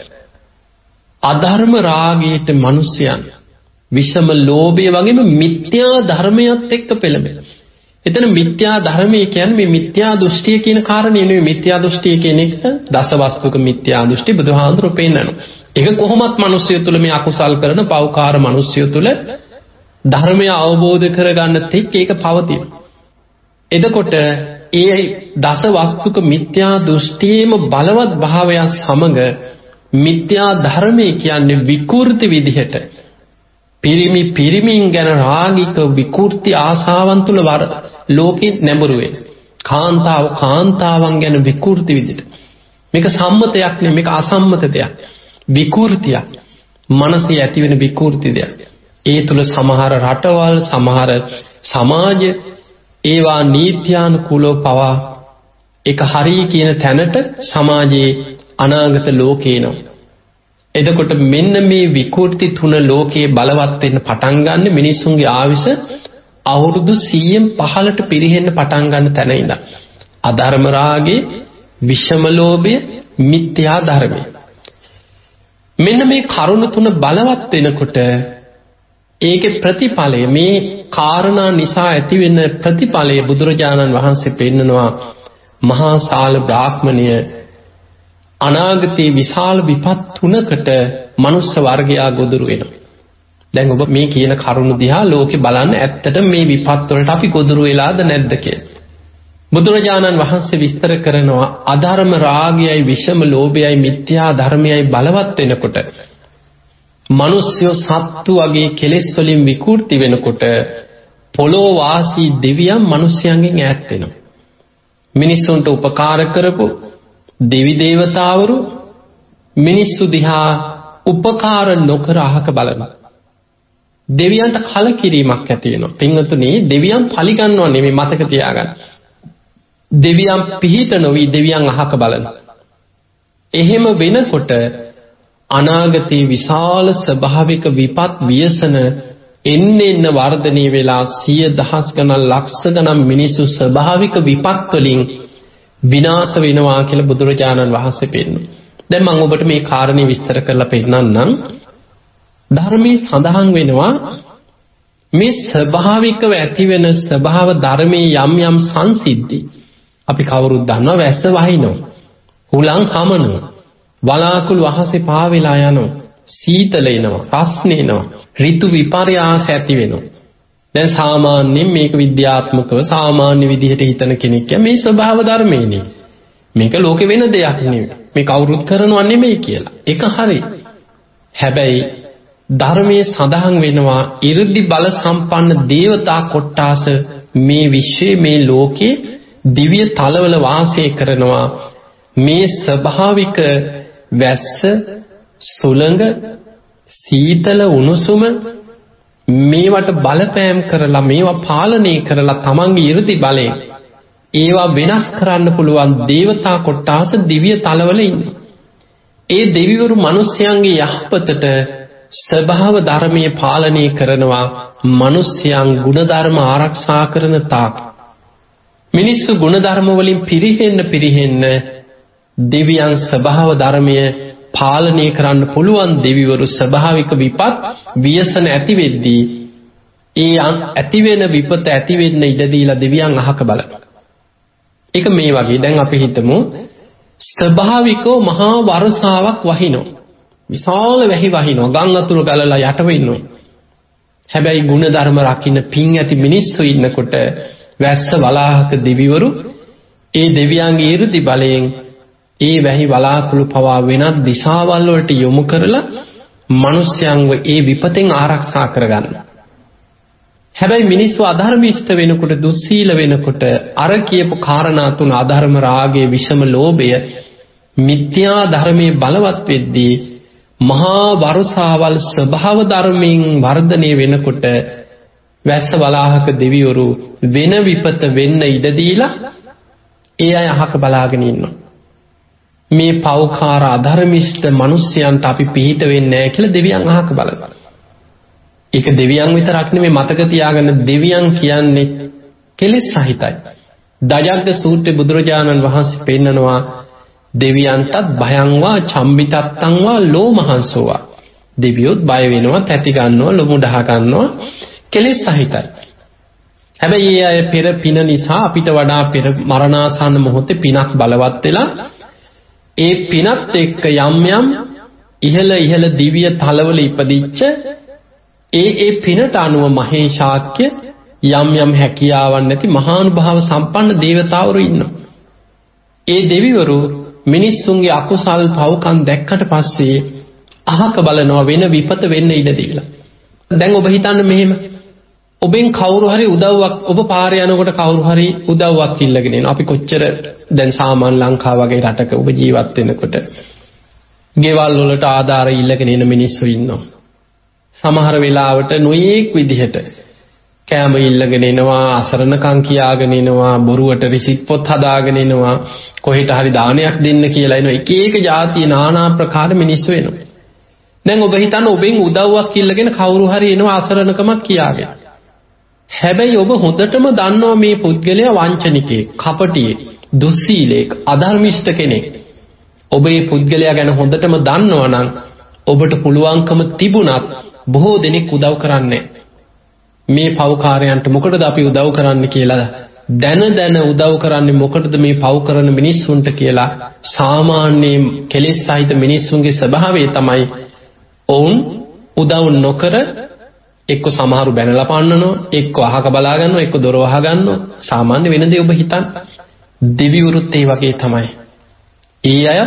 අධර්ම රාගයට මිනිසයන් විෂම ලෝභය වගේම මිත්‍යා ධර්මයත් එක්ක පෙළඹෙන. එතන මිත්‍යා ධර්මය කියන්නේ මේ මිත්‍යා දෘෂ්ටිය කියන කාරණේ නෙවෙයි. මිත්‍යා දෘෂ්ටිය කියන එක දසවස්තුක මිත්‍යා දෘෂ්ටි බුදුහාඳුර පෙන්නනවා. ඒක කොහොමත් මිනිස්සු තුළ මේ අකුසල් කරන පෞකාර මිනිස්සු තුළ ධර්මය අවබෝධ කරගන්න තෙක් ඒක පවතින. එතකොට ඒ දසවස්තුක මිත්‍යා දෘෂ්ටියේම බලවත් භාවය සමග මිත්‍යා ධර්මය කියන්නේ විකෘති විදිහට පිරිමින් ගැන රාගික විකෘති ආසාවන් තුල ලෝකෙ නැඹුරු වෙන. කාන්තාවන් ගැන විකෘති විදිහට. මේක සම්මතයක් නෙමෙයි, මේක අසම්මත දෙයක්. විකෘතියක්. මනසේ ඇති වෙන විකෘති දෙයක්. ඒ තුල සමහර රටවල්, සමහර සමාජ ඒවා නීත්‍යානුකූලව පවා ඒක හරි කියන තැනට සමාජයේ අනාගත ලෝකේනවා. එතකොට මෙන්න මේ විකෘති තුන ලෝකයේ බලවත් වෙන්න පටන් ගන්න මිනිස්සුන්ගේ ආවිස අවුරුදු 100න් 15ට පිරිහෙන්න පටන් ගන්න තැන ඉඳන්. අධර්ම රාගේ, විෂම ලෝභය, මිත්‍යා ධර්මය. මෙන්න මේ කරුණ තුන බලවත් වෙනකොට ඒකේ ප්‍රතිඵලය මේ කාරණා නිසා ඇතිවෙන ප්‍රතිඵලය බුදුරජාණන් වහන්සේ පෙන්නනවා මහා සාල බ්‍රාහ්මණය අනාගතයේ විශාල විපත් තුනකට මනුස්ස වර්ගයා ගොදුරු වෙනවා. දැන් ඔබ මේ කියන කරුණ දිහා ලෝකේ බලන්න ඇත්තට මේ විපත් වලට අපි ගොදුරු වෙලාද නැද්ද කියලා. බුදුරජාණන් වහන්සේ විස්තර කරනවා අධර්ම රාගයයි විෂම ලෝභයයි මිත්‍යා ධර්මයයි බලවත් වෙනකොට මිනිස්සු සත්තු වගේ කෙලෙස් වලින් විකෘති වෙනකොට පොළොව වාසී දෙවියන් මිනිස්යන්ගෙන් ඈත් වෙනවා. මිනිස්සුන්ට උපකාර කරපු දෙවි දේවතාවරු මිනිස්සු දිහා උපකාර නොකර අහක බලනවා. දෙවියන්ට කලකිරීමක් ඇති වෙනවා. පින්වතුනි දෙවියන් පරිගන්නව නෙමෙයි මතක තියාගන්න. දෙවියන් පිහිට නොවි දෙවියන් අහක බලනවා. එහෙම වෙනකොට අනාගතයේ විශාල ස්වභාවික විපත් ව්‍යසන එන්න වර්ධනය වෙලා 100,000 ගණන් ලක්ෂ ගණන් මිනිස්සු ස්වභාවික විපත් වලින් විනාශ වෙනවා කියලා බුදුරජාණන් වහන්සේ පෙන්නනවා. දැන් මම ඔබට මේ කාරණේ විස්තර කරලා පෙන්නන්නම්. ධර්මයේ සඳහන් වෙනවා මේ ස්වභාවිකව ඇතිවෙන ස්වභාව ධර්මයේ යම් යම් සංසිද්ධි අපි කවුරුත් දන්නවා වැස්ස වහිනවා. හුලං හමනවා. වලාකුළු අහසේ පාවෙලා යනවා. සීතල එනවා. රස්න එනවා. ඍතු විපර්යාස ඇති වෙනවා. දැන් සාමාන්‍යයෙන් මේක විද්‍යාත්මකව සාමාන්‍ය විදිහට හිතන කෙනෙක් මේ ස්වභාව ධර්මයනේ. මේක ලෝකේ වෙන දෙයක් නෙවෙයි. මේ කවුරුත් කරනව නෙමෙයි කියලා. ඒක හරි. හැබැයි ධර්මයේ සඳහන් වෙනවා 이르දි බල සම්පන්න දේවතා කොට්ටාස මේ විශ්වයේ මේ ලෝකේ දිව්‍ය තලවල වාසය කරනවා. මේ ස්වභාවික වැස්ස සුළඟ සීතල උණුසුම මේවට බලපෑම් කරලා මේවා පාලනය කරලා තමන්ගේ 이르දි බලයෙන් ඒවා වෙනස් කරන්න පුළුවන් දේවතා කොට්ටාස දිව්‍ය තලවල ඉන්නවා. ඒ දෙවිවරු මිනිස්යන්ගේ යහපතට ස්වභාව ධර්මයේ පාලනය කරනවා. මිනිස්යන් ගුණධර්ම ආරක්ෂා කරන තාක් මිනිස්සු ගුණධර්ම වලින් පිරිහෙන්න දෙවියන් ස්වභාව ධර්මයේ පාලනය කරන්න පුළුවන් දෙවිවරු ස්වභාවික විපත් ව්‍යසන ඇති වෙද්දී ඒ ඇති වෙන විපත ඇති වෙන්න ඉඩ දීලා දෙවියන් අහක බලනවා. ඒක මේ වගේ දැන් අපි හිතමු ස්වභාවිකව මහා වර්ෂාවක් වහිනවා. විශාල වැහි වහිනවා. ගම් අතුරු ගලලා යටව ඉන්නවා. හැබැයි ගුණධර්ම රකින්න පින් ඇති මිනිස්සු ඉන්නකොට වැස්ස වලාහක දෙවිවරු ඒ දෙවියන්ගේ 이르දි බලයෙන් ඒ වැහි වලාකුළු පවා වෙනත් දිශාවල් වලට යොමු කරලා මිනිස්යන්ව ඒ විපතෙන් ආරක්ෂා කරගන්නවා. හැබැයි මිනිස්සු අධර්මිෂ්ඨ වෙනකොට දුස්සීල වෙනකොට අර කියපු කාරණා තුන අධර්ම රාගය විෂම ලෝභය මිත්‍යා ධර්මයේ බලවත් වෙද්දී මහා වර්ෂාවල් ස්වභාව ධර්මයෙන් වර්ධනය වෙනකොට වැස්ස වලාහක දෙවිවරු වෙන විපත වෙන්න ඉඩ දීලා ඒ අය අහක බලාගෙන ඉන්නවා. මේ පෞකාර අධර්මිෂ්ඨ මිනිස්යන්ට අපි පිහිට වෙන්නේ නැහැ කියලා දෙවියන් අහක බලනවා. ඒක දෙවියන් විතරක් නෙමෙයි මතක තියාගන්න දෙවියන් කියන්නේ කෙලෙස් සහිතයි. දජග්ග සූත්‍රයේ බුදුරජාණන් වහන්සේ පෙන්නනවා දෙවියන්ටත් භයංවා චම්බිතත්තංවා ලෝමහංසෝවා. දෙවියොත් බය වෙනවා, තැති ගන්නවා, ලොමු දහ ගන්නවා, කෙලෙස් සහිතයි. හැබැයි ඒ අය පෙර පින නිසා අපිට වඩා පෙර මරණාසන්න මොහොතේ පිනක් බලවත් වෙලා ඒ පිනත් එක්ක යම් යම් ඉහළ දිව්‍ය තලවල ඉපදිච්ච ඒ පිනට අනුව මහේශාක්‍ය යම් හැකියාවන් නැති මහානුභාව සම්පන්න දේවතාවරු ඉන්නවා. ඒ දෙවිවරු මිනිස්සුන්ගේ අකුසල් පව්කම් දැක්කට පස්සේ අහක බලනවා වෙන විපත වෙන්න ඉඩ දීලා. දැන් ඔබ හිතන්න මෙහෙම ඔබෙන් කවුරු හරි උදව්වක් ඔබ පාරේ යනකොට කවුරු හරි උදව්වක් ඉල්ලගෙන එනවා. අපි කොච්චර දැන් සාමාන්‍ය ලංකාව වගේ රටක ඔබ ජීවත් වෙනකොට ගෙවල් වලට ආධාර ඉල්ලගෙන එන මිනිස්සු ඉන්නවා. සමහර වෙලාවට නොයේක් විදිහට කෑම ඉල්ලගෙන එනවා, අසරණකම් කියාගෙන එනවා, බොරුවට රිසිට් පොත් හදාගෙන එනවා, කොහෙට හරි දානයක් දෙන්න කියලා එනවා. එක જાතිය নানা ප්‍රකාර මිනිස්සු එනවා. දැන් ඔබ හිතන්න ඔබෙන් උදව්වක් ඉල්ලගෙන කවුරු හරි එනවා අසරණකමක් කියාගෙන. හැබැයි ඔබ හොඳටම දන්නවා මේ පුද්ගලයා වංචනිකයෙක්, කපටියෙක්, දුස්සීලෙක්, අධර්මිෂ්ඨ කෙනෙක්. ඔබ මේ පුද්ගලයා ගැන හොඳටම දන්නවා නම් ඔබට පුළුවන්කම තිබුණත් බොහෝ දෙනෙක් උදව් කරන්නේ මේ පව්කාරයන්ට මොකටද අපි උදව් කරන්න කියලා දැන උදව් කරන්නේ මොකටද මේ පව් කරන මිනිස්සුන්ට කියලා සාමාන්‍ය කෙලෙස් සහිත මිනිස්සුන්ගේ ස්වභාවය තමයි ඔවුන් උදව් නොකර එක්ක සමහරු බැනලා පන්නනවා එක්ක අහක බලා ගන්නවා එක්ක දොර වහ ගන්නවා සාමාන්‍ය වෙන දේ ඔබ හිතන්න දෙවිවරුත් ඒ වගේ තමයි ඒ අය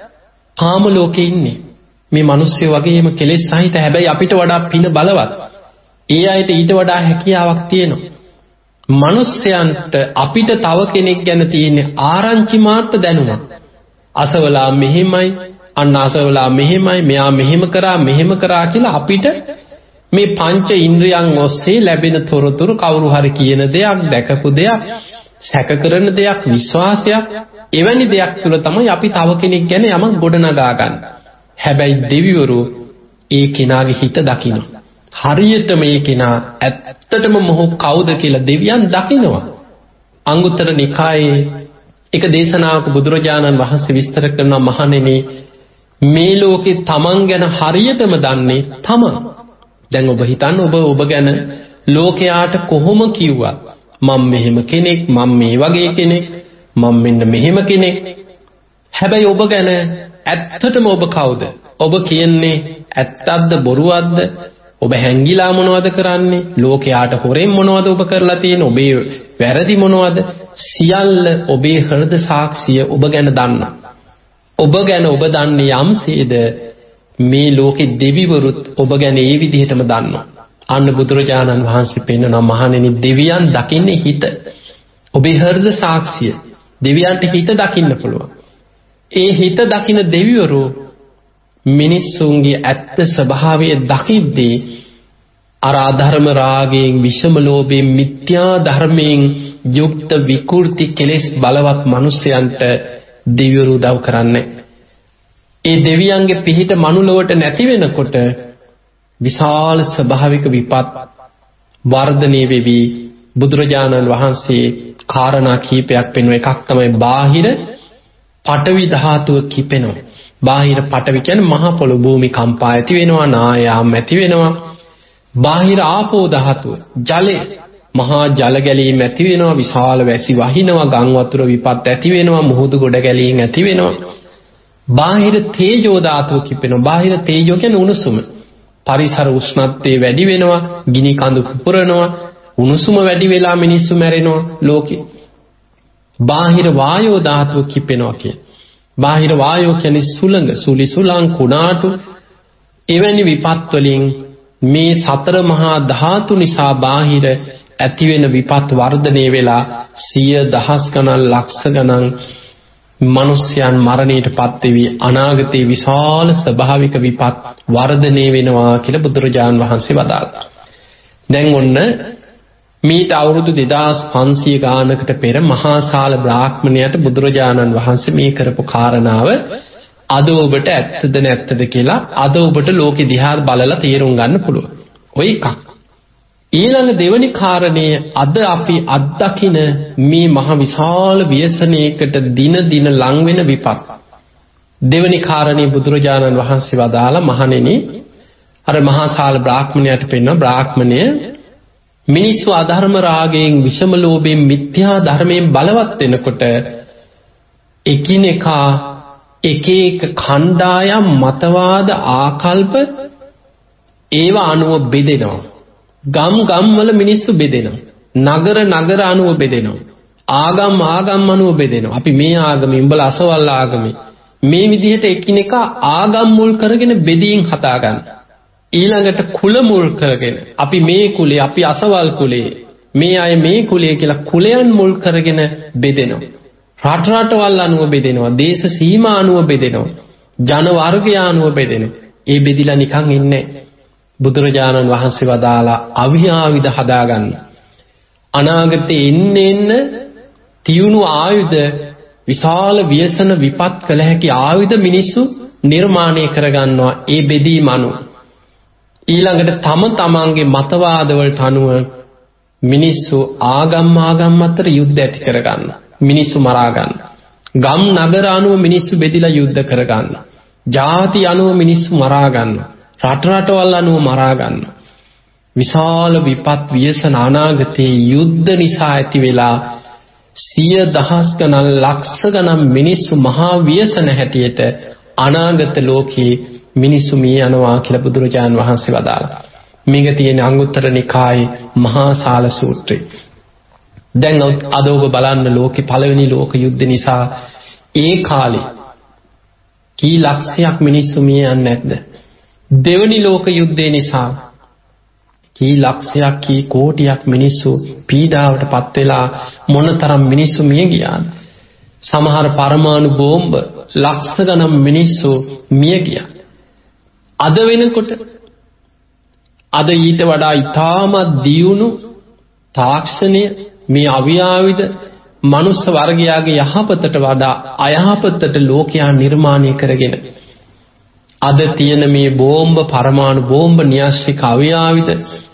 කාම ලෝකේ ඉන්නේ මේ මිනිස්සු වගේම කෙලෙස් සහිත හැබැයි අපිට වඩා පින බලවත් ඒ අයට ඊට වඩා හැකියාවක් තියෙනවා මිනිස්යන්ට අපිට තව කෙනෙක් ගැන තියෙන ආරංචි මාත්‍ර දැනුමක් අසවලා මෙහෙමයි අන්න අසවලා මෙහෙමයි මෙයා මෙහෙම කරා කියලා අපිට මේ පංච ඉන්ද්‍රියන් ඔස්සේ ලැබෙන තොරතුරු කවුරු හරි කියන දෙයක් දැකපු දෙයක් සැක කරන දෙයක් විශ්වාසයක් එවැනි දෙයක් තුළ තමයි අපි තව කෙනෙක් ගැන යමක් ගොඩනගා ගන්න. හැබැයි දෙවිවරු ඒ කෙනාගේ හිත දකින්න. හරියට මේ කෙනා ඇත්තටම මොහු කවුද කියලා දෙවියන් දකිනවා. අංගුත්තර නිකායේ එක දේශනාවක බුදුරජාණන් වහන්සේ විස්තර කරන මහණෙනි මේ ලෝකේ තමන් ගැන හරියටම දන්නේ තමන්. දැන් ඔබ හිතන්න ඔබ ගැන ලෝකයාට කොහොම කිව්වා මම මෙහෙම කෙනෙක් මම මේ වගේ කෙනෙක් මම මෙන්න මෙහෙම කෙනෙක් හැබැයි ඔබ ගැන ඇත්තටම ඔබ කවුද ඔබ කියන්නේ ඇත්තක්ද බොරුවක්ද ඔබ හැංගිලා මොනවද කරන්නේ ලෝකයාට හොරෙන් මොනවද ඔබ කරලා තියෙන්නේ ඔබේ වැරදි මොනවද සියල්ල ඔබේ හෘද සාක්ෂිය ඔබ ගැන දන්නා ඔබ ගැන ඔබ දන්නේ යම්සේද මේ ලෝකේ දෙවිවරුත් ඔබ ගැන ඒ විදිහටම දන්නවා අන්න බුදුරජාණන් වහන්සේ පෙන්වනවා මහණෙනි දෙවියන් දකින්නේ හිත ඔබේ හෘද සාක්ෂිය දෙවියන්ට හිත දකින්න පුළුවන් ඒ හිත දකින දෙවිවරු මිනිස්සුන්ගේ ඇත්ත ස්වභාවය දකිද්දී අර අධර්ම රාගයෙන් විෂම ලෝභයෙන් මිත්‍යා ධර්මයෙන් යුක්ත විකෘති කෙලෙස් බලවත් මිනිසයන්ට දෙවිවරු උදව් කරන්නේ ඒ දෙවියන්ගේ පිහිට මනුලොවට නැති වෙනකොට විශාල ස්වභාවික විපත් වර්ධනය වෙවි බුදුරජාණන් වහන්සේ කාරණා කීපයක් පෙන්වන එකක් තමයි බාහිර පඨවි ධාතුව කිපෙනවා බාහිර පඨවි කියන්නේ මහ පොළොව භූමිකම්පා ඇති වෙනවා නායාම් ඇති වෙනවා බාහිර ආපෝ ධාතුව ජලය මහා ජල ගැලීම් ඇති වෙනවා විශාල වැසි වහිනවා ගම් වතුර විපත් ඇති වෙනවා මුහුදු ගොඩ ගැලීම් ඇති වෙනවා බාහිර තේජෝ ධාතුව කිපෙනවා බාහිර තේජෝ කියන්නේ උණුසුම පරිසර උෂ්ණත්වය වැඩි වෙනවා ගිනි කඳු පුපුරනවා උණුසුම වැඩි වෙලා මිනිස්සු මැරෙනවා ලෝකේ බාහිර වායෝ ධාතුව කිපෙනවා කියන්නේ බාහිර වායෝ කියන්නේ සුළඟ සුලි සුළං කුණාටු එවැනි විපත් වලින් මේ සතර මහා ධාතු නිසා බාහිර ඇති වෙන විපත් වර්ධනය වෙලා සිය දහස් ගණන් ලක්ෂ ගණන් මිනිස්යන් මරණයට පත් වෙවි අනාගතයේ විශාල ස්වභාවික විපත් වර්ධනය වෙනවා කියලා බුදුරජාන් වහන්සේ වදාළා. දැන් ඔන්න මීට අවුරුදු 2500 ගානකට පෙර මහාසාල බ්‍රාහ්මණයාට බුදුරජාණන් වහන්සේ මේ කරපු කාරණාව අද ඔබට ඇත්තද නැත්තද කියලා අද ඔබට ලෝකෙ දිහා බලලා තේරුම් ගන්න පුළුවන්. ඔය එකක්. ඊළඟ දෙවනි කාරණය අද අපි අත්දකින මේ මහ විශාල ව්‍යසනයකට දින දින ලං වෙන විපත්. දෙවනි කාරණේ බුදුරජාණන් වහන්සේ වදාලා මහණෙනි අර මහාසාල බ්‍රාහ්මණයාට පෙන්න බ්‍රාහ්මණය මිනිස්සු අධර්ම රාගයෙන් විෂම ලෝභයෙන් මිත්‍යා ධර්මයෙන් බලවත් වෙනකොට එකිනෙකා එක එක ඛණ්ඩායම් මතවාද ආකල්ප ඒව අනුව බෙදෙනවා. ගම් වල මිනිස්සු බෙදෙනවා. නගර අනුව බෙදෙනවා. ආගම් අනුව බෙදෙනවා. අපි මේ ආගමේ උඹලා අසවල් ආගමේ මේ විදිහට එකිනෙකා ආගම් මුල් කරගෙන බෙදීම් හදා ගන්න. ඊළඟට කුල මුල් කරගෙන අපි මේ කුලේ අපි අසවල් කුලේ මේ අය මේ කුලේ කියලා කුලයන් මුල් කරගෙන බෙදෙනවා. රටවල් අනුව බෙදෙනවා. දේශ සීමා අනුව බෙදෙනවා. ජන වර්ගය අනුව බෙදෙනවා. ඒ බෙදිලා නිකන් ඉන්නේ බුදුරජාණන් වහන්සේ වදාලා අවියාවිද හදාගන්න. අනාගතේ එන්න තියුණු ආයුධ විශාල ව්‍යසන විපත් කළ හැකි ආයුධ මිනිස්සු නිර්මාණය කරගන්නවා ඒ බෙදීම අනුව. ඊළඟට තමන්ගේ මතවාදවලට අනුව මිනිස්සු ආගම් අතර යුද්ධ ඇති කරගන්න. මිනිස්සු මරා ගන්න. ගම් නගර අනුව මිනිස්සු බෙදිලා යුද්ධ කරගන්න. ජාති අනුව මිනිස්සු මරා ගන්නවා. රට රටවල් අනුව මරා ගන්නවා. විශාල විපත් ව්‍යසන අනාගතයේ යුද්ධ නිසා ඇති වෙලා සිය දහස් ගණන් ලක්ෂ ගණන් මිනිස්සු මහා ව්‍යසන හැටියට අනාගත ලෝකේ මිනිස්සු මිය යනවා කියලා බුදුරජාණන් වහන්සේ වදාළා. මේක තියෙන අංගුත්තර නිකායේ මහා සාල සූත්‍රය. දැන් අද ඔබ බලන්න ලෝකේ පළවෙනි ලෝක යුද්ධ නිසා ඒ කාලේ කී ලක්ෂයක් මිනිස්සු මිය යන්නේ නැද්ද? දෙවනි ලෝක යුද්ධය නිසා කී ලක්ෂයක් කී කෝටියක් මිනිස්සු පීඩාවට පත් වෙලා මොනතරම් මිනිස්සු මිය ගියාද? සමහර පරමාණු බෝම්බ ලක්ෂ ගණන් මිනිස්සු මිය ගියා. අද වෙනකොට අද ඊට වඩා ඉතාමත් දියුණු තාක්ෂණය මේ අවියාවිද මනුස්ස වර්ගයාගේ යහපතට වඩා අයහපතට ලෝකයා නිර්මාණය කරගෙන අද තියෙන මේ බෝම්බ පරමාණු බෝම්බ න්‍යාස්තික අවියාවිද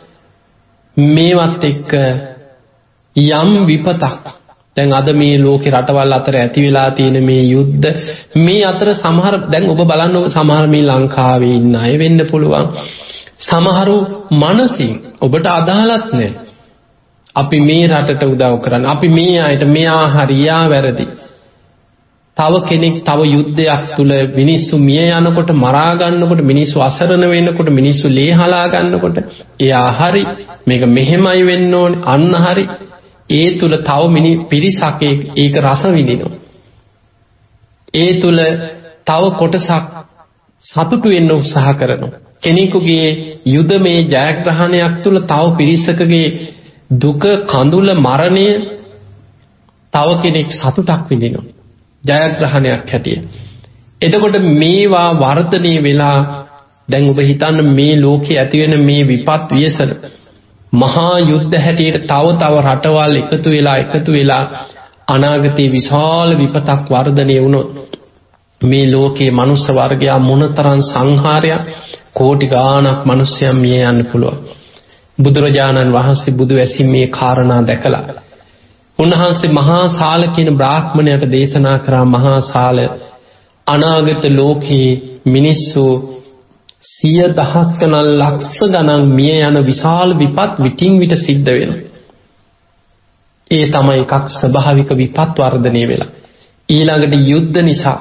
මේවත් එක්ක යම් විපතක් දැන් අද මේ ලෝකේ රටවල් අතර ඇති වෙලා තියෙන මේ යුද්ධ මේ අතර සමහර දැන් ඔබ බලන්න සමහර මේ ලංකාවේ ඉන්න අය වෙන්න පුළුවන් සමහරු මනසින් ඔබට අදාළත් නැහැ. අපි මේ රටට උදව් කරන්න. අපි මේ අයට මෙයා හරියා වැරදි. තව කෙනෙක් තව යුද්ධයක් තුල මිනිස්සු මිය යනකොට මරා ගන්නකොට මිනිස්සු අසරණ වෙනකොට මිනිස්සු ලේහලා ගන්නකොට එයා හරි මේක මෙහෙමයි වෙන්න ඕනේ අන්න හරි ඒ තුල තව පිරිසක් ඒක රස විඳිනවා. ඒ තුල තව කොටසක් සතුටු වෙන්න උත්සාහ කරනවා. කෙනෙකුගේ යුදමේ ජයග්‍රහණයක් තුල තව පිරිසකගේ දුක කඳුල මරණය තව කෙනෙක් සතුටක් විඳිනවා. ජයග්‍රහණයක් හැටියට. එතකොට මේවා වර්ධනය වෙලා දැන් ඔබ හිතන්න මේ ලෝකේ ඇති වෙන මේ විපත් ව්‍යසන මහා යුද්ධ හැටියට තව රටවල් එකතු වෙලා අනාගතයේ විශාල විපතක් වර්ධනය වුණොත් මේ ලෝකේ මනුස්ස වර්ගයා මොනතරම් සංහාරයක් කෝටි ගාණක් මිනිස්සයන් මිය යන්න පුළුවන්. බුදුරජාණන් වහන්සේ බුදු වැසින් මේ කාරණා දැකලා උන්වහන්සේ මහා සාල කියන බ්‍රාහ්මණයට දේශනා කරා මහා සාල අනාගත ලෝකේ මිනිස්සු සිය දහස් ගණන් ලක්ෂ ගණන් මිය යන විශාල විපත් විටින් විට සිද්ධ වෙනවා. ඒ තමයි එකක් ස්වභාවික විපත් වර්ධනය වෙලා. ඊළඟට යුද්ධ නිසා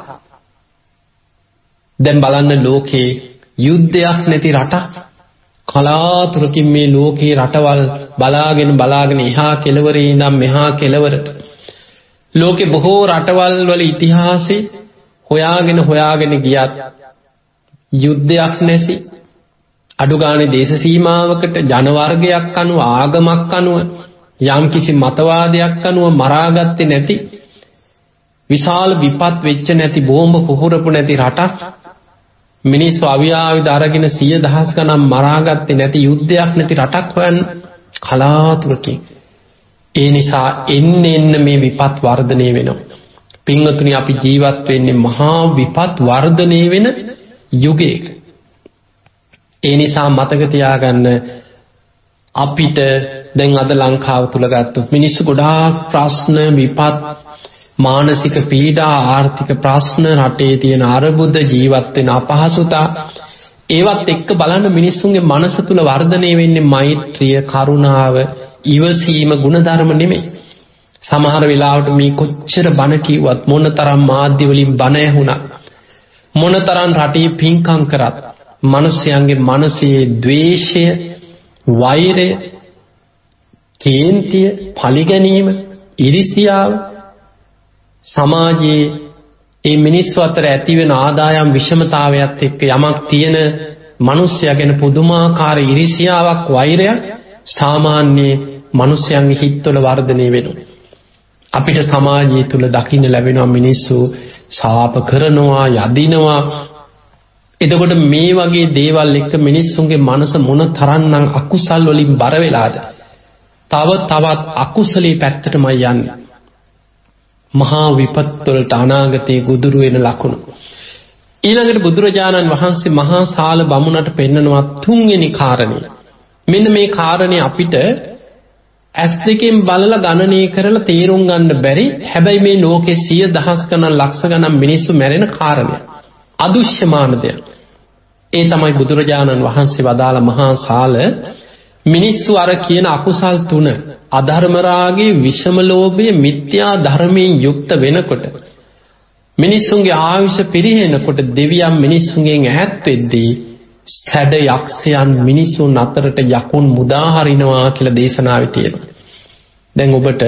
දැන් බලන්න ලෝකේ යුද්ධයක් නැති රටක් කලාතුරකින් මේ ලෝකේ රටවල් බලාගෙන එහා කෙළවරේ ඉඳන් මෙහා කෙළවරට ලෝකේ බොහෝ රටවල් වල ඉතිහාසෙ හොයාගෙන ගියත් යුද්ධයක් නැසි අඩු ගානේ දේශ සීමාවකට ජන වර්ගයක් අනුව ආගමක් අනුව යම්කිසි මතවාදයක් අනුව මරාගත්තේ නැති විශාල විපත් වෙච්ච නැති බෝම්බ පුහුරපු නැති රටක් මිනිස්සු අවියාවිද අරගෙන 100,000 ගණන් මරාගත්තේ නැති යුද්ධයක් නැති රටක් හොයන්න කලාතුරකින්. ඒ නිසා එන්න මේ විපත් වර්ධනය වෙනවා. පින්වතුනි අපි ජීවත් වෙන්නේ මහා විපත් වර්ධනය වෙන යුගයක. ඒ නිසා මතක තියාගන්න අපිට දැන් අද ලංකාව තුල ගත්තොත් මිනිස්සු ගොඩාක් ප්‍රශ්න විපත් මානසික පීඩා ආර්ථික ප්‍රශ්න රටේ තියෙන අරබුද ජීවත් වෙන අපහසුතා ඒවත් එක්ක බලන්න මිනිස්සුන්ගේ මනස තුල වර්ධනය වෙන්නේ මෛත්‍රිය කරුණාව ඉවසීම ගුණධර්ම නෙමෙයි. සමහර වෙලාවට මේ කොච්චර බණ කිව්වත් මොනතරම් මාධ්‍ය වලින් බණ ඇහුණා මොනතරම් රටේ පිංකම් කරත් මිනිස්යන්ගේ මනසේ ද්වේෂය වෛරය කේන්තිය පලිගැනීම ඉරිසියාව සමාජයේ ඒ මිනිස්සු අතර ඇති වෙන ආදායම් විෂමතාවයත් එක්ක යමක් තියෙන මිනිස්සයා ගැන පුදුමාකාර ඉරිසියාවක් වෛරයක් සාමාන්‍ය මිනිස්යන්ගේ හිත්වල වර්ධනය වෙනවා. අපිට සමාජය තුල දකින්න ලැබෙනවා මිනිස්සු ශාප කරනවා යදිනවා. එතකොට මේ වගේ දේවල් එක්ක මිනිස්සුන්ගේ මනස මොන තරම්නම් අකුසල් වලින් බර වෙලාද? තවත් අකුසලී පැත්තටමයි යන්නේ. මහා විපත් වලට අනාගතයේ ගොදුරු වෙන ලකුණු. ඊළඟට බුදුරජාණන් වහන්සේ මහා සාල බමුණට පෙන්නනවා තුන්වෙනි කාරණේ. මෙන්න මේ කාරණේ අපිට ඇස් දෙකෙන් බලලා ගණනය කරලා තේරුම් ගන්න බැරි. හැබැයි මේ ලෝකේ 100,000 ගණන් ලක්ෂ ගණන් මිනිස්සු මැරෙන කාරණයක්. අදුෂ්‍යමාන දෙයක්. ඒ තමයි බුදුරජාණන් වහන්සේ වදාළ මහා සාල මිනිස්සු අර කියන අකුසල් තුන අධර්ම රාගයේ විෂම ලෝභයේ මිත්‍යා ධර්මයෙන් යුක්ත වෙනකොට මිනිස්සුන්ගේ ආයුෂ පිරිහෙනකොට දෙවියන් මිනිස්සුන්ගෙන් ඈත් වෙද්දී සැඩ යක්ෂයන් මිනිසුන් අතරට යකුන් මුදා හරිනවා කියලා දේශනාවේ තියෙනවා. දැන් ඔබට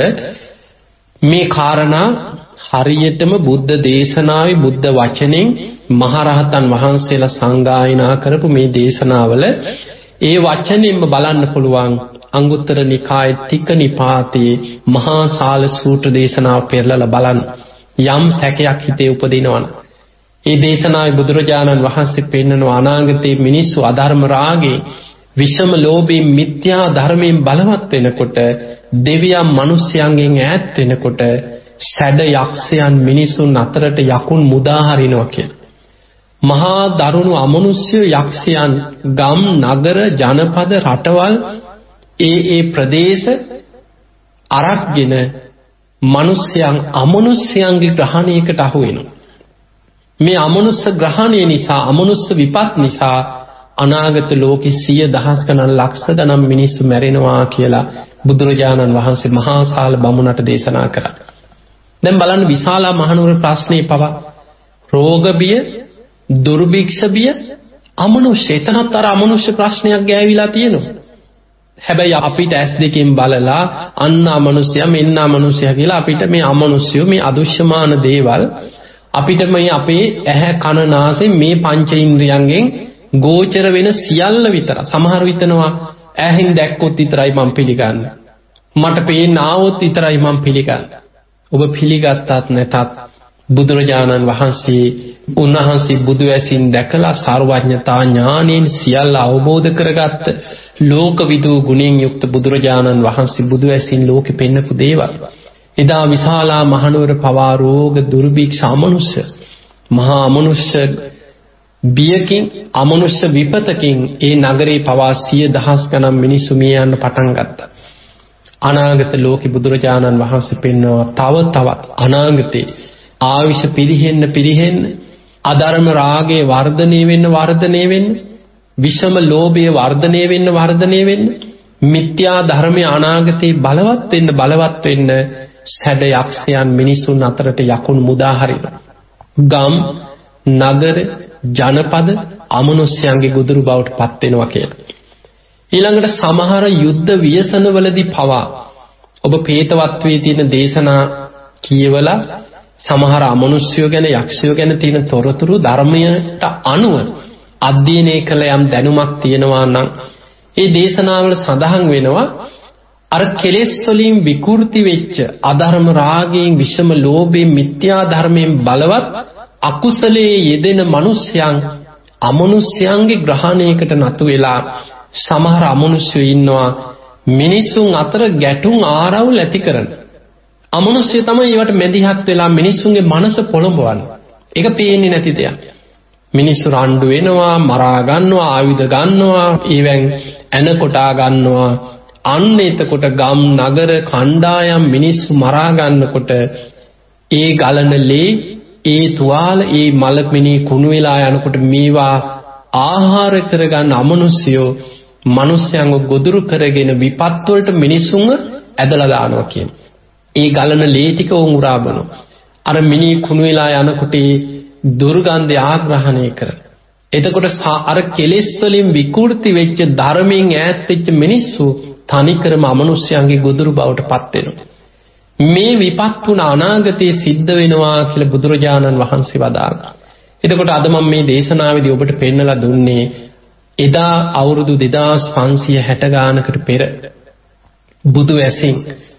මේ කාරණා හරියටම බුද්ධ දේශනාවේ බුද්ධ වචනෙන් මහරහතන් වහන්සේලා සංගායනා කරපු මේ දේශනාවල ඒ වචනින්ම බලන්න පුළුවන් අංගුත්තර නිකායේ තික නිපාතේ මහා සාල සූත්‍ර දේශනාව පෙරලලා බලන්න. යම් සැකයක් හිතේ උපදිනවනම් ඒ දේශනාවේ බුදුරජාණන් වහන්සේ පෙන්වන අනාගතයේ මිනිස්සු අධර්ම රාගේ විෂම ලෝභයෙන් මිත්‍යා ධර්මයෙන් බලවත් වෙනකොට දෙවියන් මිනිස්යන්ගෙන් ඈත් වෙනකොට සැඩ යක්ෂයන් මිනිසුන් අතරට යකුන් මුදා හරිනවා කියලා. මහා දරුණු අමනුෂ්‍ය යක්ෂයන් ගම් නගර ජනපද රටවල් ඒ ප්‍රදේශ අරක්ගෙන මිනිස්යන් අමනුෂ්‍යයන්ගේ ග්‍රහණයකට අහු වෙනවා. මේ අමනුෂ්‍ය ග්‍රහණය නිසා අමනුෂ්‍ය විපත් නිසා අනාගත ලෝකෙ 100,000 ගණන් ලක්ෂ ගණන් මිනිස්සු මැරෙනවා කියලා බුදුරජාණන් වහන්සේ මහා සාල බමුණට දේශනා කරා. දැන් බලන්න විශාලා මහනුවර ප්‍රශ්නේ පවා රෝග බිය දුර්භික්ෂ බිය අමනුෂ්‍ය එතනත් අර අමනුෂ්‍ය ප්‍රශ්නයක් ගෑවිලා තියෙනවා. හැබැයි අපිට ඇස් දෙකෙන් බලලා අන්න අමනුෂ්‍යයා මෙන්න අමනුෂ්‍යයා කියලා අපිට මේ අමනුෂ්‍යෝ මේ අදුෂ්‍යමාන දේවල් අපිට මේ අපේ ඇහැ කන නාසය මේ පංච ඉන්ද්‍රියයන්ගෙන් ගෝචර වෙන සියල්ල විතර සමහර විටනවා ඇහෙන් දැක්කොත් විතරයි මම පිළිගන්නේ. මට පේන්න ආවොත් විතරයි මම පිළිගන්නේ. ඔබ පිළිගත්තත් නැතත් බුදුරජාණන් වහන්සේ උන්වහන්සේ බුදු ඇසින් දැකලා සර්වඥතා ඥාණයෙන් සියල්ල අවබෝධ කරගත්ත ලෝකවිදූ ගුණයෙන් යුක්ත බුදුරජාණන් වහන්සේ බුදු ඇසින් ලෝකෙ පෙන්නපු දේවල්. එදා විශාලා මහනුවර පවා රෝග දුර්භික්ෂ අමනුෂ්‍ය මහා අමනුෂ්‍ය බියකින් අමනුෂ්‍ය විපතකින් ඒ නගරේ පවා 100,000 ගණන් මිනිස්සු මිය යන්න පටන් ගත්තා. අනාගත ලෝකෙ බුදුරජාණන් වහන්සේ පෙන්වනවා තවත් අනාගතේ ආයුෂ පිරිහෙන්න අධර්ම රාගේ වර්ධනය වෙන්න විෂම ලෝභයේ වර්ධනය වෙන්න මිත්‍යා ධර්මයේ අනාගතේ බලවත් වෙන්න සැඩ යක්ෂයන් මිනිසුන් අතරට යකුන් මුදා හරිනවා. ගම් නගර ජනපද අමනුෂ්‍යයන්ගේ ගොදුරු බවට පත් වෙනවා කියලා. ඊළඟට සමහර යුද්ධ ව්‍යසනවලදී පවා ඔබ ප්‍රේතවත්වයේ තියෙන දේශනා කියවලා සමහර අමනුෂ්‍යයෝ ගැන යක්ෂයෝ ගැන තියෙන තොරතුරු ධර්මයට අනුව අධ්‍යයනය කළ යම් දැනුමක් තියෙනවා නම් ඒ දේශනාවල සඳහන් වෙනවා අර කෙලෙස් වලින් විකෘති වෙච්ච අධර්ම රාගයෙන් විෂම ලෝභයෙන් මිත්‍යා ධර්මයෙන් බලවත් අකුසලයේ යෙදෙන මිනිස්යන් අමනුෂ්‍යයන්ගේ ග්‍රහණයකට නතු වෙලා සමහර අමනුෂ්‍යයෝ ඉන්නවා මිනිසුන් අතර ගැටුම් ආරවුල් ඇති කරන අමනුෂ්‍ය තමයි ඒවට මැදිහත් වෙලා මිනිසුන්ගේ මනස පොළඹවන්නේ. ඒක පේන්නේ නැති දෙයක්. මිනිස්සු රණ්ඩු වෙනවා, මරා ගන්නවා, ආයුධ ගන්නවා, ඊවෙන් ඇන කොටා ගන්නවා. අන්න එතකොට ගම් නගර කණ්ඩායම් මිනිස්සු මරා ගන්නකොට ඒ ගලන ලේ, ඒ තුවාල, ඒ මලමිනී කුණු වෙලා යනකොට මේවා ආහාර කරගන්න අමනුෂ්‍යයෝ මිනිස්යන්ව ගොදුරු කරගෙන විපත් වලට මිනිසුන්ව ඇදලා දානවා කියන්නේ. ඒ ගලන ලේ ටික උරාබනවා. අර මිනී කුණු වෙලා යනකොට දුර්ගන්ධය ආග්‍රහණය කරන. එතකොට අර කෙලෙස් වලින් විකෘති වෙච්ච ධර්මයෙන් ඈත් වෙච්ච මිනිස්සු තනිකරම අමනුෂ්‍යයන්ගේ ගොදුරු බවට පත් වෙනවා. මේ විපත් තුන අනාගතයේ සිද්ධ වෙනවා කියලා බුදුරජාණන් වහන්සේ වදාළා. එතකොට අද මම මේ දේශනාවේදී ඔබට පෙන්නලා දුන්නේ එදා අවුරුදු 2560 ගානකට පෙර බුදු ඇසින්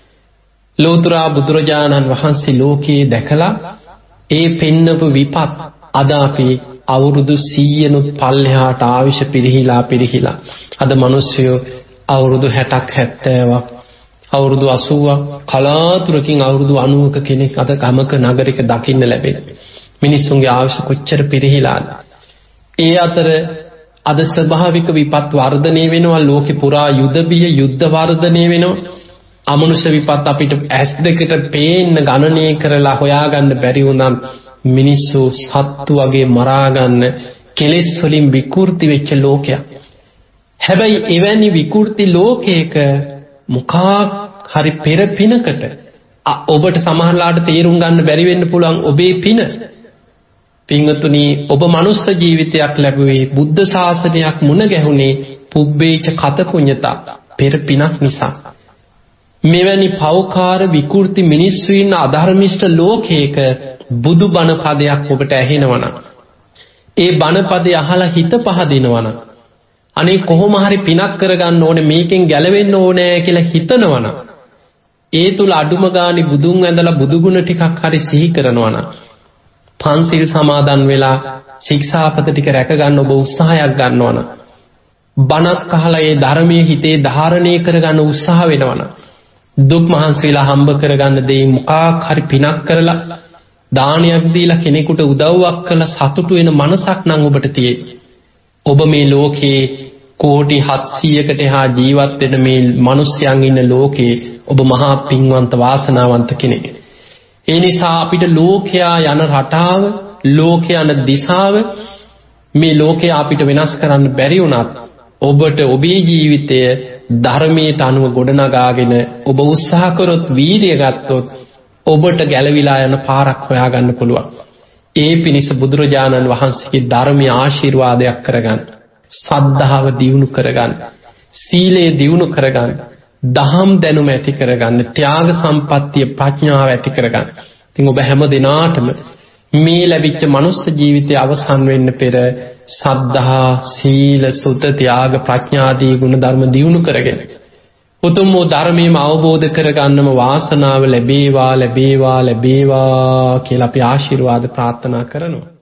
ලෝතර බුදුරජාණන් වහන්සේ ලෝකයේ දැකලා ඒ පෙන්නපු විපත් අද අපි අවුරුදු 100නුත් පල්ලෙහාට ආවිෂ පිරිහිලා අද මිනිස්සුયો අවුරුදු 60ක් 70ක් අවුරුදු 80ක් කලාතුරකින් අවුරුදු 90ක කෙනෙක් අද ගමක නගරික දකින්න ලැබෙනවා. මිනිස්සුන්ගේ ආවිෂ කොච්චර පිරිහිලාද. ඒ අතර අද ස්වභාවික විපත් වර්ධනය වෙනවා. ලෝකේ පුරා යුද්ධ වර්ධනය වෙනවා. අමනුෂ්‍ය විපත් අපිට ඇස් දෙකට පේන්න ගණනය කරලා හොයාගන්න බැරි වුණා මිනිස්සු සත්තු වගේ මරා ගන්න කෙලෙස් වලින් විකෘති වෙච්ච ලෝකයක්. හැබැයි එවැනි විකෘති ලෝකයක මොකක් හරි පෙර පිනකට ඔබට සමහරලාට තේරුම් ගන්න බැරි වෙන්න පුළුවන් ඔබේ පින. පින්වතුනි, ඔබ මනුස්ස ජීවිතයක් ලැබුවේ බුද්ධ ශාසනයක් මුණ ගැහුනේ පුබ්බේච කත පුඤ්ඤතා පෙර පිනක් නිසා. මෙවැනි පෞකාර විකෘති මිනිස්සු ඉන්න අධර්මිෂ්ඨ ලෝකයක බුදු බණ පදයක් ඔබට ඇහෙනවනම්, ඒ බණ පදේ අහලා හිත පහදිනවනම්, අනේ කොහොම හරි පිනක් කරගන්න ඕනේ, මේකෙන් ගැලවෙන්න ඕනේ කියලා හිතනවනම්, ඒ තුල අඩුම ගානේ බුදුන් වැඳලා බුදුගුණ ටිකක් හරි සිහි කරනවනම්, පන්සිල් සමාදන් වෙලා ශික්ෂාපද ටික රැක ගන්න ඔබ උත්සාහයක් ගන්නවනම්, බණක් අහලා ඒ ධර්මයේ හිතේ ධාරණය කරගන්න උත්සාහ වෙනවනම්, දුක් මහන්සියලා හම්බ කරගන්න දෙයින් මොකක් හරි පිනක් කරලා දානයක් දීලා කෙනෙකුට උදව්වක් කළා සතුටු වෙන මනසක් නම් ඔබට තියෙයි. ඔබ මේ ලෝකේ කෝටි 700කට එහා ජීවත් වෙන මේ මිනිස්යන් ඉන්න ලෝකේ ඔබ මහා පින්වන්ත වාසනාවන්ත කෙනෙක්. ඒ නිසා අපිට ලෝකයා යන රටාව, ලෝකයා යන දිශාව, මේ ලෝකයා අපිට වෙනස් කරන්න බැරි වුණත් ඔබට ඔබේ ජීවිතය ධර්මයට අනුව ගොඩනගාගෙන ඔබ උත්සාහ කරොත්, වීර්යය ගත්තොත් ඔබට ගැලවිලා යන පාරක් හොයාගන්න පුළුවන්. ඒ පිණිස බුදුරජාණන් වහන්සේගේ ධර්මයේ ආශිර්වාදයක් කරගන්න, සද්ධාව දියුණු කරගන්න, සීලය දියුණු කරගන්න, දහම් දැනුම ඇති කරගන්න, ත්‍යාග සම්පත්තිය ප්‍රඥාව ඇති කරගන්න. ඉතින් ඔබ හැම දිනාටම මේ ලැබිච්ච මනුස්ස ජීවිතය අවසන් වෙන්න පෙර සද්ධා, සීල, සුත, ත්‍යාග, ප්‍රඥාදී ගුණ ධර්ම දියුණු කරගෙන උතුම් වූ ධර්මයේම අවබෝධ කරගන්නම වාසනාව ලැබේවා, ලැබේවා, ලැබේවා කියලා අපි ආශිර්වාද ප්‍රාර්ථනා කරනවා.